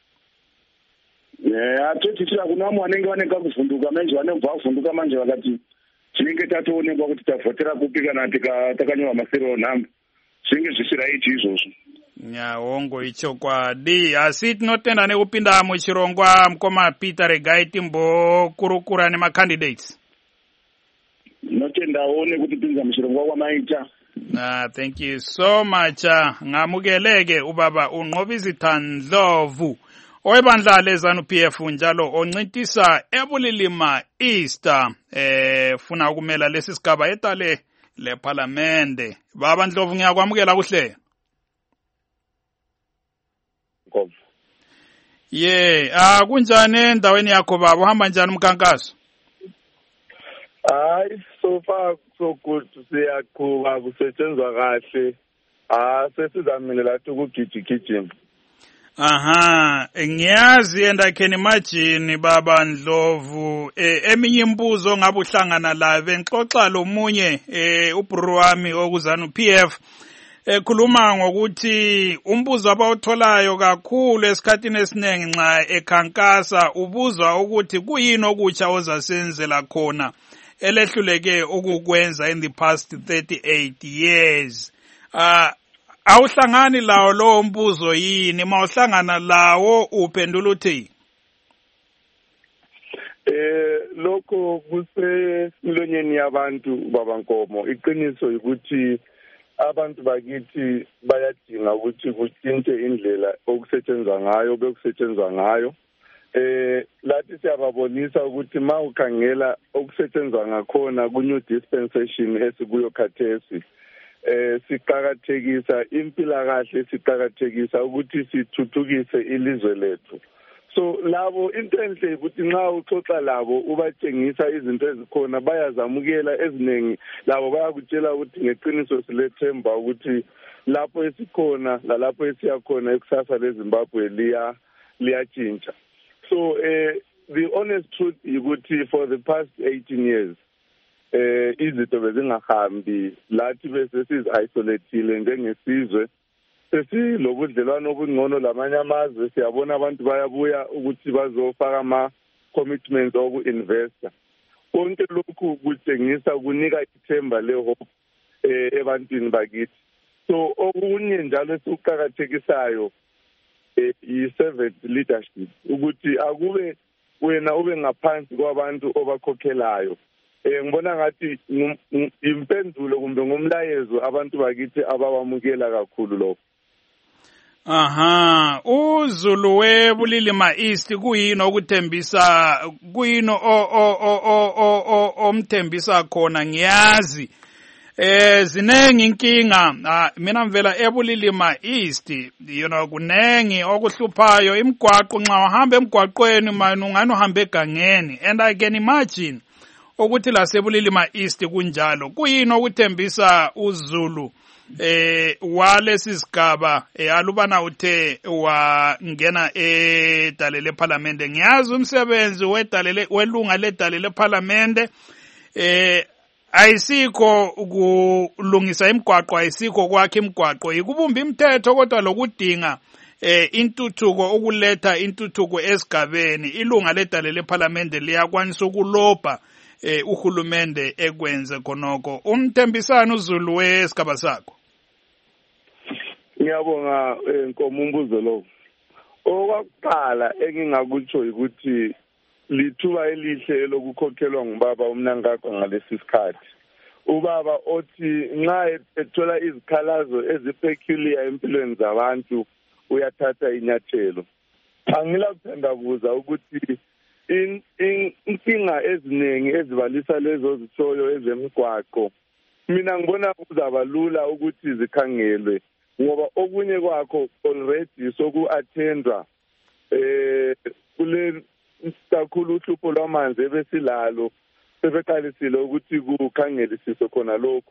Eh, atotitira kuna vamwe vanenge vanenge kuvhunduka manje vanenge vavhunduka manje vakati tinenge tatoonekwa kuti tavhotera kupi kana takanyora maserial number. Zvinenge zvisiraiti izvozvo. Nyahongo ichokwadi. Asi tinotenda nekupinda muchirongwa mkoma Peter regai timbokurukura nemacandidates. Notendawo nekutipinza muchirongwa kwamaita. Ah, thank you so much. Ngamukeleke ubaba uNqobizitha Ndlovu. Oyebandla leZANU-P F njalo oncintisa eBulilima East eh funa ukumela lesi sigaba etale leParliament. Baba Ndlovu ngiyakwamukela kuhle. Ngom. Ye, ah kunjani endaweni yakho baba uhamba njani umkankaso? Hayi so far so good siyaqhuba kusetshenzwa kahle. Ah sesizamile lathi ukugijigijima. Aha, ngiyazi and I can imagine baba Ndlovu eh, eminye imbuzo ngabe uhlangana la benxoxa lomunye eh ubro wami okuZANU-P F ekhuluma ngokuthi umbuzo abawutholayo kakhulu esikhatini esiningi nxa ekhankasa ubuzwa ukuthi kuyini okutsha ozasenzela khona elehluleke ukukwenza in the past thirty-eight years. Ah uh, awuhlangani lawo lo mbuzo yini mawuhlangana lawo uphendula uthi? Eh lokho kusemlonyeni yabantu babankomo. Iqiniso ukuthi abantu bakithi bayadinga ukuthi kutshintshe indlela okusetshenzwa ngayo bekusetshenzwa ngayo. Eh lathi siyababonisa ukuthi mawukhangela okusetshenzwa ngakhona ku new dispensation esikuyo khathesi. Eh siqhakathekisa impilakahle siqhakathekisa ukuthi sithuthukise ilizwe lethu. So labo into enhle ukuthi nxa uxoxa labo ubatshengisa izinto ezikhona bayazamukela eziningi labo bayakutshela ukuthi ngeqiniso silethemba ukuthi lapho esikhona lalapho esiyakhona ekusasa leZimbabwe liya liyatshintsha. So eh the honest truth ukuthi for the past eighteen years eh izinto bezingahambi lathi bese siz isolatile njengesizwe sesilobudlelwano obungcono lamanye amazwe siyabona abantu bayabuya ukuthi bazofaka ama commitments oku investor. Konke lokhu kutshengisa kunika ithemba lehope eh ebantwini bakithi. So okunye njalo esiqhakathekisayo eh i-servant leadership ukuthi akube wena ube ngaphansi kwabantu obakhokhelayo. Eh ngibona ngathi impendulo kumbe ngomlayezo abantu bakithi abawamukela kakhulu lokho. Aha, uZulu weBulilima East kuyini okuthembisa kuyini o o o o omthembisa khona ngiyazi. eh zinengi inkinga uh, mina mvela eBulilima East, you know, kunengi okuhluphayo imigwaqo nxa uhamba emgwaqweni manje ungani uhamba egangeni, and I can imagine ukuthi la seBulilima East kunjalo. Kuyini okuthembisa uZulu eh walesi sigaba eh alubana uthe wangena edalele parliament? Ngiyazi umsebenzi wedalele welunga ledalele parliament eh ayisikho ukulungisa imigwaqo, ayisikho kwakhe imigwaqo, ikubumba imithetho kodwa lokudinga eh intuthuko, ukuletha intuthuko esigabeni. Ilunga ledalele parliament liyakwanisa ukulobha eh uhulumende ekwenze khonoko. Umthembisana uZulu wesigaba sakho? Ngiyabonga Nkomo umbuzo lo. Okwakuqala engingakutsho ukuthi lithuba elihle lokukhokhelwa ngubaba uMnangagwa ngalesi sikhathi. Ubaba othi nxa ethola izikhalazo ezipeculiar empilweni zabantu uyathatha inyathelo. Angila kuthanda kuza ukuthi in inkinga eziningi ezibalisa lezo zithoyo ezemigwaqo, mina ngibona kuzaba lula ukuthi zikhangelwe, ngoba okunye kwakho already soku-attendwa eh kule kakhulu uhlupho lwamanzi ebesilalo sebeqalisile ukuthi kukhangelisiswe khona lokho.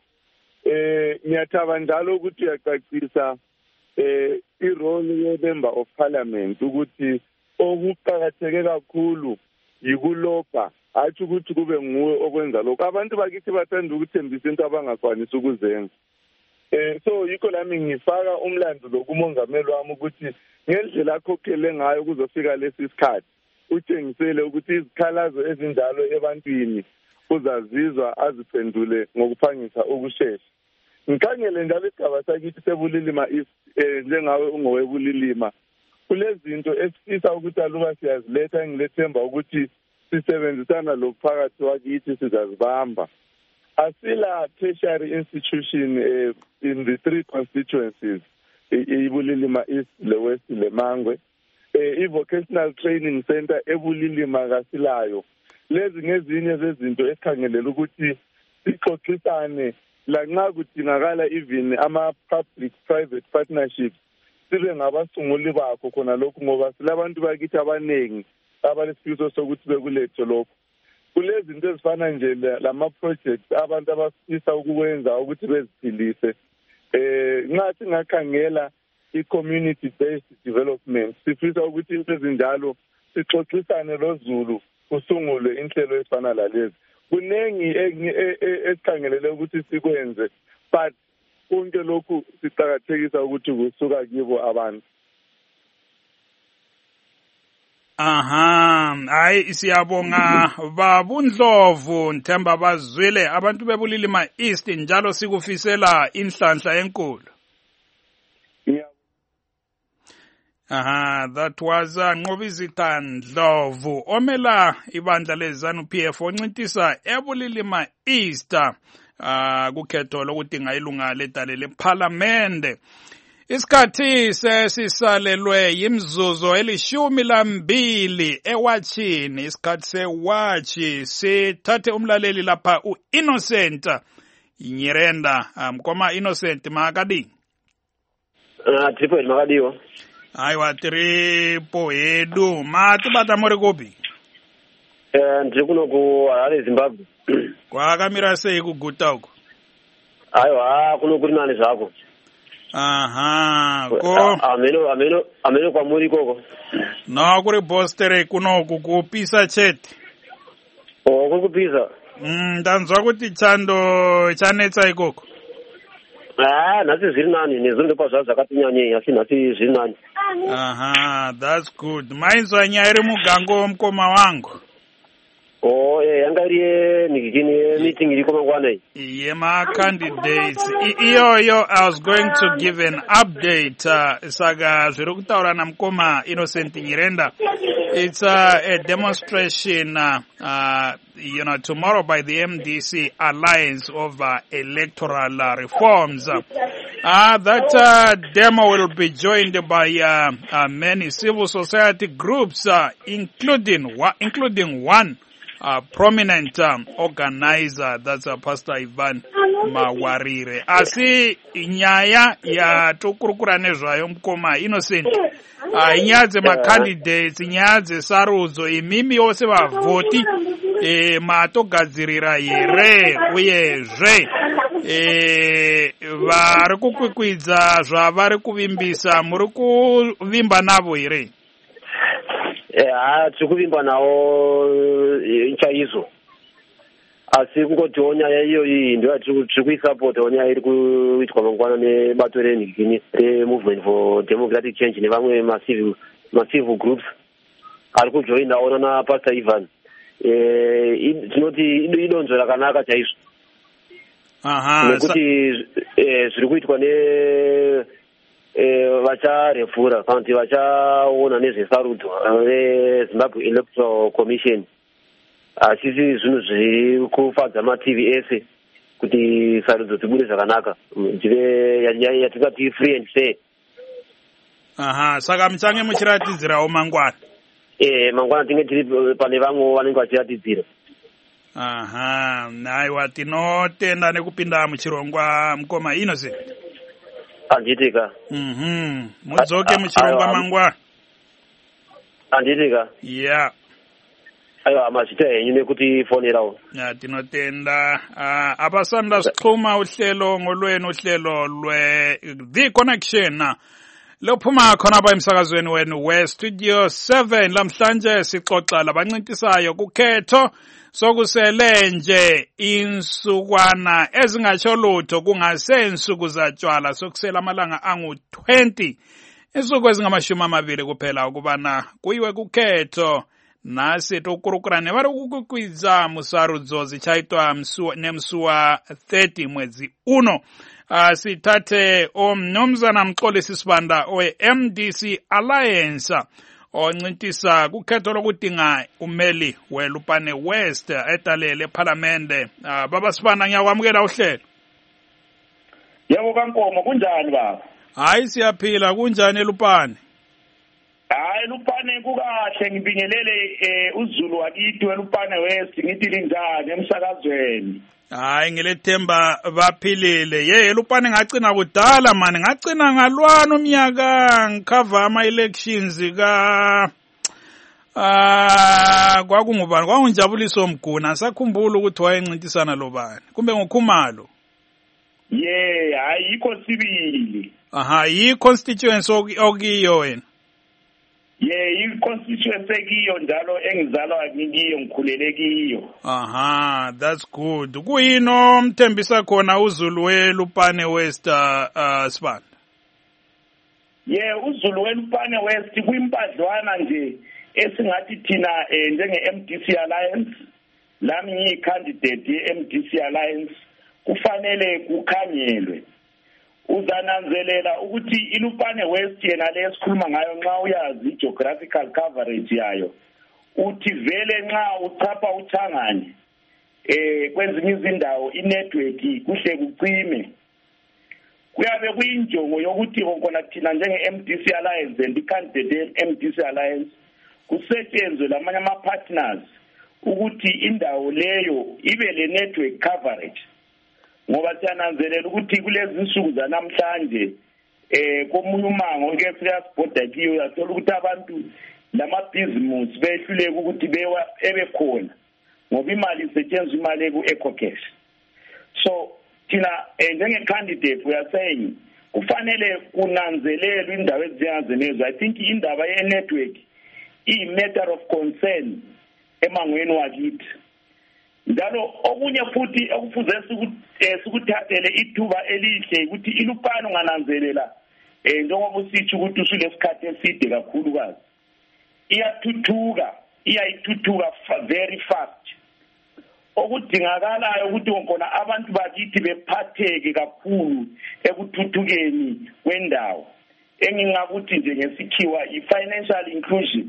Eh ngiyathaba njalo ukuthi uyacacisa eh irole ye-member of parliament ukuthi okuqakatheke kakhulu yikulopha, hayi ukuthi kube nguwe okwenza lokho. Abantu bakithi bathanda ukuthembisa into abangakwanisi ukuzenza. Eh so yikho lami ngifaka umlando lokumongameli wami ukuthi ngendlela akhokhele ngayo kuzofika lesi sikhathi utshengisele ukuthi izikhalazo ezinjalo ebantwini uzazizwa aziphendule ngokuphangisa ukushesha. Ngikhangele njalo isigaba sakithi seBulilima East njengawe ungoweBulilima, kulezinto esifisa ukuthi aluba siyaziletha, ngilethemba ukuthi sisebenzisana lophakathi wakithi sizazibamba. Asila tertiary institution uh, in the three constituencies, iBulilima East, le West, le Mangwe, uh, vocational training center eBulilima kasilayo. Lezi ngezinye zezinto esikhangelela ukuthi sixoxisane la nxa kudingakala even ama public private partnerships sibe ngabasunguli bakho khona lokho, ngoba silabantu bakithi abanengi abalesifiso sokuthi bekulethe lokho. Kulezinto ezifana nje lama projects abantu abafisa ukwenza ukuthi beziphilise. Eh nxa singakhangela i-community based development, sifisa ukuthi into ezinjalo sixoxisane loZulu kusungulwe inhlelo ezifana lalezi. Kunengi esikhangelele ukuthi sikwenze, but konke lokhu siqhakathekisa ukuthi kusuka kibo abantu. Aha, hayi siyabonga babundlovu, Nthemba bazwile abantu beBulilima East njalo sikufisela inhlanhla enkulu. Yeah. Aha, that was uh, Nqobizita Ndlovu omela ibandla leZANU P F oncintisa eBulilima East uh, kukhetho lokudinga ilunga ledalele parliament. Isikhathi sesisalelwe yimzuzu elishumi lambili ewatchini, isikhathi sewatchi sithathe umlaleli lapha uInnocent Nyirenda. Mkoma Innocent makadi? Ah, tripo makadiwa. Aiwa tripo edu. Mati bata mori kopi? Eh, ndiri kuno ku Harare Zimbabwe. Kwa kamira sei kuguta uko? Aiwa, kuno kuri nani zvako. Aha, ko ameno ameno ameno kwa muri koko. No kuri Bostere kuno kukupisa chete. Oh, kukupisa. Mm, ndanzwa kuti chando chanetsa ikoko. Ah, nasi zviri nani, nezvinge pazva zvakatinyanye, asi nasi zviri nani. Aha, that's good. Mainzwa nyaya iri mugango mukoma wangu. Oh, eh, yanga iri nikikini meeting iri koma ngwana iyi. Yeah, my candidates. Iyo yo, I was going to give an update. Uh, saga zviri kutaura na mukoma Innocent Nyirenda. It's uh, a demonstration, uh, uh, you know, tomorrow by the M D C Alliance of uh, Electoral uh, Reforms. Uh, uh, that uh, demo will be joined by uh, uh, many civil society groups, uh, including wa- including one uh, prominent um, organizer, that's uh, Pastor Ivan mawarire asi nyaya yatokurukura nezvayo mukoma Innocent uh, inyaya dzemacandidates nyaya dzesarudzo imimi yose vavhoti e, matogadzirira here uyezve e, vari kukwikwidza zvavari kuvimbisa muri kuvimba navo here? ha tiri kuvimba nawo chaizvo asi kungotiwo nyaya iyoyi ndo tiri kuisapota nyaya iri kuitwa mangwana nebato renhikini removement for democratic change nevamwe massive massive groups ari kujoinawo nana pastor Ivan tinoti idonzvo rakanaka chaizvo nekuti zviri kuitwa ne vacharefura kana kuti vachaona nezvesarudzo reZimbabwe Electoral Commission asisi zvinhu zviri kufadza matv ese kuti sarudzo dzibude zvakanaka dzive yatingati free and fair. Aha, saka muchange muchiratidzirawo mangwana? Eh, mangwana tinge tiri pane vamwe vanenge vachiratidzira. Aha, naiwa tinotenda nekupinda muchirongwa mukoma Innocent. Anditika. Mhm. Mudzoke muchirongwa mangwana. Anditika. Yeah. Ayo amazita yenyu nekuti fonerawo. Ya tinotenda uh, abasanda sixhuma uhlelo ngolwenu uhlelo lwe The Connection lophuma khona apha emsakazweni wenu we Studio seven lamhlanje sixoxa labancintisayo kukhetho sokusele nje insukwana ezingatsho lutho kungasensuku zatshwala sokusela amalanga angu twenty insuku ezingamashumi amabili kuphela ukubana kuyiwe kukhetho nasi tokurukura nevari kukwidza musarudzo zichaitwa nemsuwa thirty mwedzi uno. Uh, sithathe omnumzana Mxolisi Sibanda we-M D C Alliance oncintisa kukhetho lokudinga umeli weLupane West etalele ephalamende. Uh, baba Sibanda ngiyakwamukela uhlelo. Yebo kaNkomo kunjani baba? Hayi siyaphila kunjani eLupane? Hayi Lupane kukahle ngibingelele eh uZulu wakithi weLupane West ngithi linjani emsakazweni. Hayi ngilethemba baphilile ye Lupane ngacina kudala mani ngacina ngalwana umnyaka ngikhava ama elections ka ah kwakungubani kwakunjabuliso Mguna sakhumbula ukuthi wayencintisana lobani kumbe ngoKhumalo. Ye hayi yikho sibili. Aha yi constituency okiyo wena. Ye i-constituency ekiyo njalo engizalwa ngikiyo ngikhulele kiyo. Aha, that's good. Kuyino mthembisa khona uZulu weLupane West uh, Sibanda? Ye uZulu weLupane West kuyimpadlwana nje esingathi thina eh, njenge-M D C Alliance lami ngiyi-candidate ye-M D C Alliance kufanele kukhanyelwe. Uzananzelela ukuthi iLupane West yena lesikhuluma ngayo nxa uyazi geographical coverage yayo uthi vele nxa uchapha uthangane eh kwenzinye izindawo inetwork kuhle kucime kuyabe kuyinjongo yokuthi khona thina njenge-M D C Alliance and i-candidate ye-M D C Alliance kusetshenzwe lamanye ama-partners ukuthi indawo leyo ibe le network coverage. Ngoba siyananzelela ukuthi kulezi insuku zanamhlanje eh komunye umango ngeke siyasibhoda kiyo yathola ukuthi abantu lamabhizimusi behluleka ukuthi bewa ebekhona ngoba imali isetshenziswa imali ku-ecocash. So thina njenge-candidate we are saying kufanele kunanzelelwe indawo ezinjengazenezo. I think indaba ye-network iyi-matter of concern emangweni wakithi. Njalo okunye futhi okufuze sikuthathele ithuba elihle ukuthi iLupane ungananzelela eh njengoba usitsho ukuthi usulesikhathi eside kakhulu kazi iyathuthuka iyayithuthuka very fast okudingakalayo ukuthi khona abantu bakithi bephatheke kakhulu ekuthuthukeni kwendawo engingakuthi nje ngesikhiwa i-financial inclusion.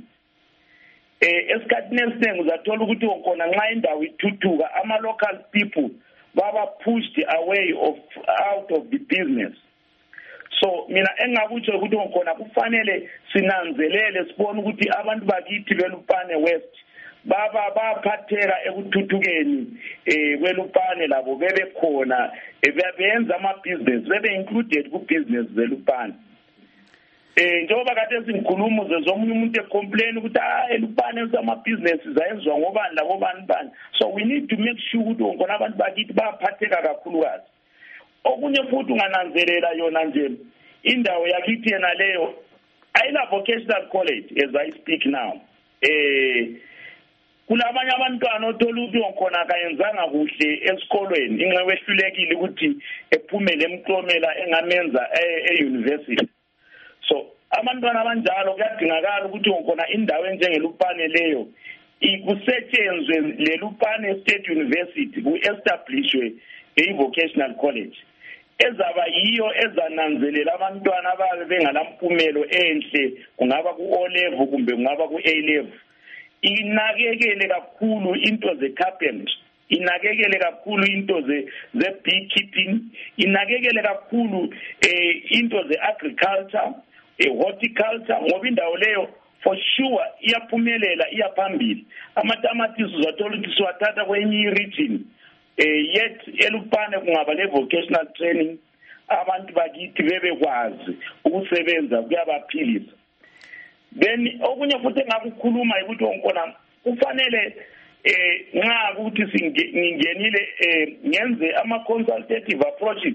Eh esikhathini esiningi uzathola ukuthi khona nxa indawo ithuthuka ama local people baba pushed away of out of the business. So mina engakutsho ukuthi khona kufanele sinanzelele sibone ukuthi abantu bakithi beLupane West baba baphatheka ekuthuthukeni eh kweLupane labo bebe khona bebenza ama business bebe included ku business zeLupane. Eh njengoba kade sinkulumo zezomunye umuntu ecomplain ukuthi ah eLupane sama businesses ayenzwa ngobani labo bani bani. So we need to make sure ukuthi ngona abantu bakithi baphatheka kakhulukazi. Okunye futhi ungananzelela yona nje indawo yakithi yena leyo ayina vocational college as I speak now. Eh kulabanye abantwana othola ukuthi onkhona kayenzanga kuhle esikolweni inxa wehlulekile ukuthi ephumele emklomela engamenza e-university. So abantwana abanjalo kuyadingakala ukuthi onkhona indawo enjengeLupane leyo ikusetshenzwe leLupane State University ku-establishwe i-vocational college ezaba yiyo ezananzelela abantwana ababe bengalampumelo enhle kungaba ku-O level kumbe kungaba ku-A level. Inakekele kakhulu into ze carpentry, inakekele kakhulu into ze ze beekeeping, inakekele kakhulu eh into ze agriculture, eh horticulture ngoba indawo leyo for sure iyaphumelela iyaphambili. Amatamatisi uzathola ukuthi siwathatha kwenye region eh yet eLupane kungaba le vocational training abantu bakithi bebekwazi ukusebenza kuyabaphilisa. Then okunye futhi engakukhuluma ukuthi onkona kufanele eh nxa ukuthi singenile eh ngenze ama consultative approaches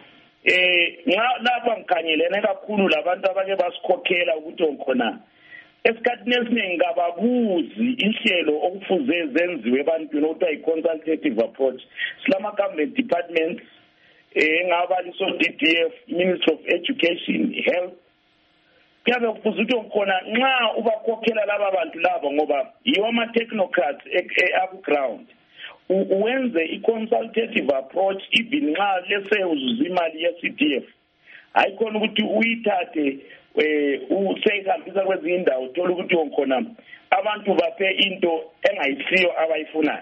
eh nxa lapha ngikhangelene kakhulu labantu abake basikhokhela ukuthi onkona esikhathini esiningi ngababuzi inhlelo okufuze zenziwe abantu nokuthiwa i-consultative approach silama government departments eh ngaba liso D D F, Ministry of Education, Health kuyabe kufuze ukuthi onkona nxa ubakhokhela laba bantu laba ngoba yiwo ama technocrats aku ground uwenze i-consultative approach even nxa lese uzimali ye-C D F ayikhona ukuthi uyithathe eh useyihambisa kwezinye indawo uthola ukuthi onkhona abantu baphe into engayisiyo abayifunayo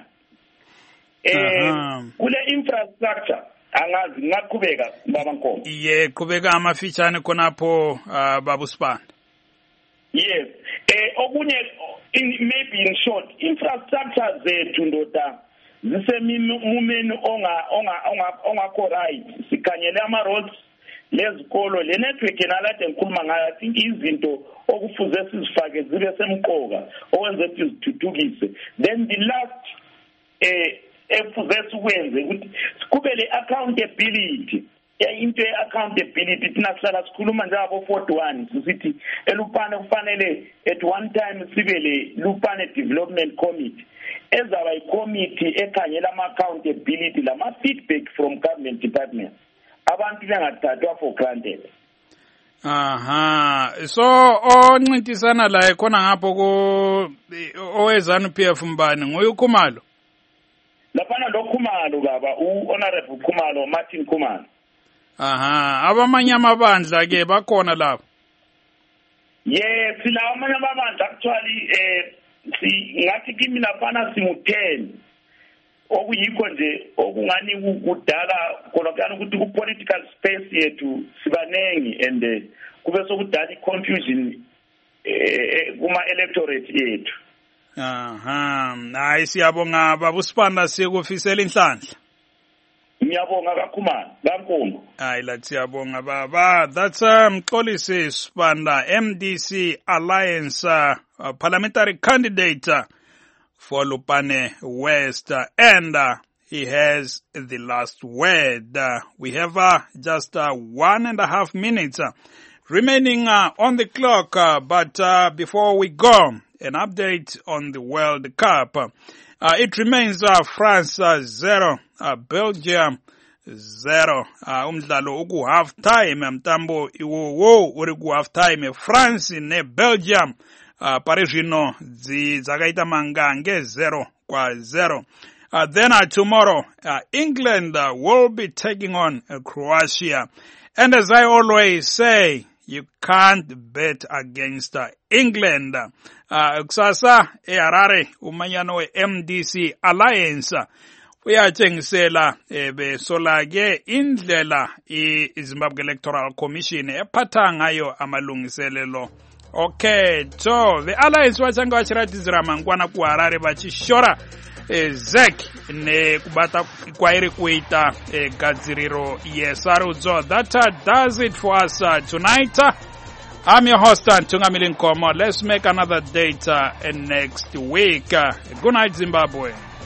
eh kule infrastructure angazi ngaqhubeka baba Nkomo. Ye qhubeka amafitshane khonapho babu Sibanda. Yes eh okunye maybe in short infrastructure zethu ndoda zisemumeni onga onga onga right sikhanyele ama roads lezikolo le network enalade ngikhuluma ngayo I think izinto okufuze sizifake zibe semqoka owenze ukuthi zithuthukise. Then the last eh efuze sikwenze ukuthi kube le accountability ya into ye accountability thina sihlala sikhuluma njalo forty-one sithi eLupane kufanele at one time sibe le Lupane Development Committee ezaba i-committee ekhangela ama accountability lama feedback from government departments abantu bengathathwa for granted. Aha so oncintisana la ekhona ngapho ko owezanu P F Mbane ngoyukhumalo lapana lo Khumalo baba u honorable Khumalo Martin Khumalo. Aha abamanye amabandla ke bakhona lapho. Yes sila amanye amabandla actually eh si ngathi kimi lapana simu ten okuyikho nje okungani kudala kolokana ukuthi ku political space yethu sibanengi and kube sokudala i-confusion eh kuma electorate yethu. Aha hayi siyabonga babu Sibanda sikufisela inhlanhla. Ngiyabonga kakhulu kankulu. Hayi la siyabonga baba. That's um Xolisi Sibanda M D C Alliance uh, uh, parliamentary candidate uh, for Lupane West uh, and uh, he has the last word. Uh, we have uh, just uh, one and a half minutes uh, remaining uh, on the clock, uh, but uh, before we go, an update on the World Cup. Uh, it remains uh, France uh, zero, uh, Belgium zero. Uh, umdlalo uku half time, mtambo iwo uri ku half time. France ne Belgium uh, parishino zi zagaita mangange zero kwa zero. Uh, then uh, tomorrow, uh, England uh, will be taking on uh, Croatia. And as I always say, you can't bet against uh, England. Uh, kusasa eHarare umanyano we M D C Alliance uyatshengisela besolake indlela iZimbabwe Electoral Commission ephatha ngayo amalungiselelo Okay, so the allies vachanga vachiratidzira mangwana kuharare vachishora eh, zek nekubata kwairi kuita eh, gadziriro yesarudzo. That uh, does it for us uh, tonight. I'm your host, Tungamili Nkomo. Let's make another date uh, next week. Uh, good night, Zimbabwe.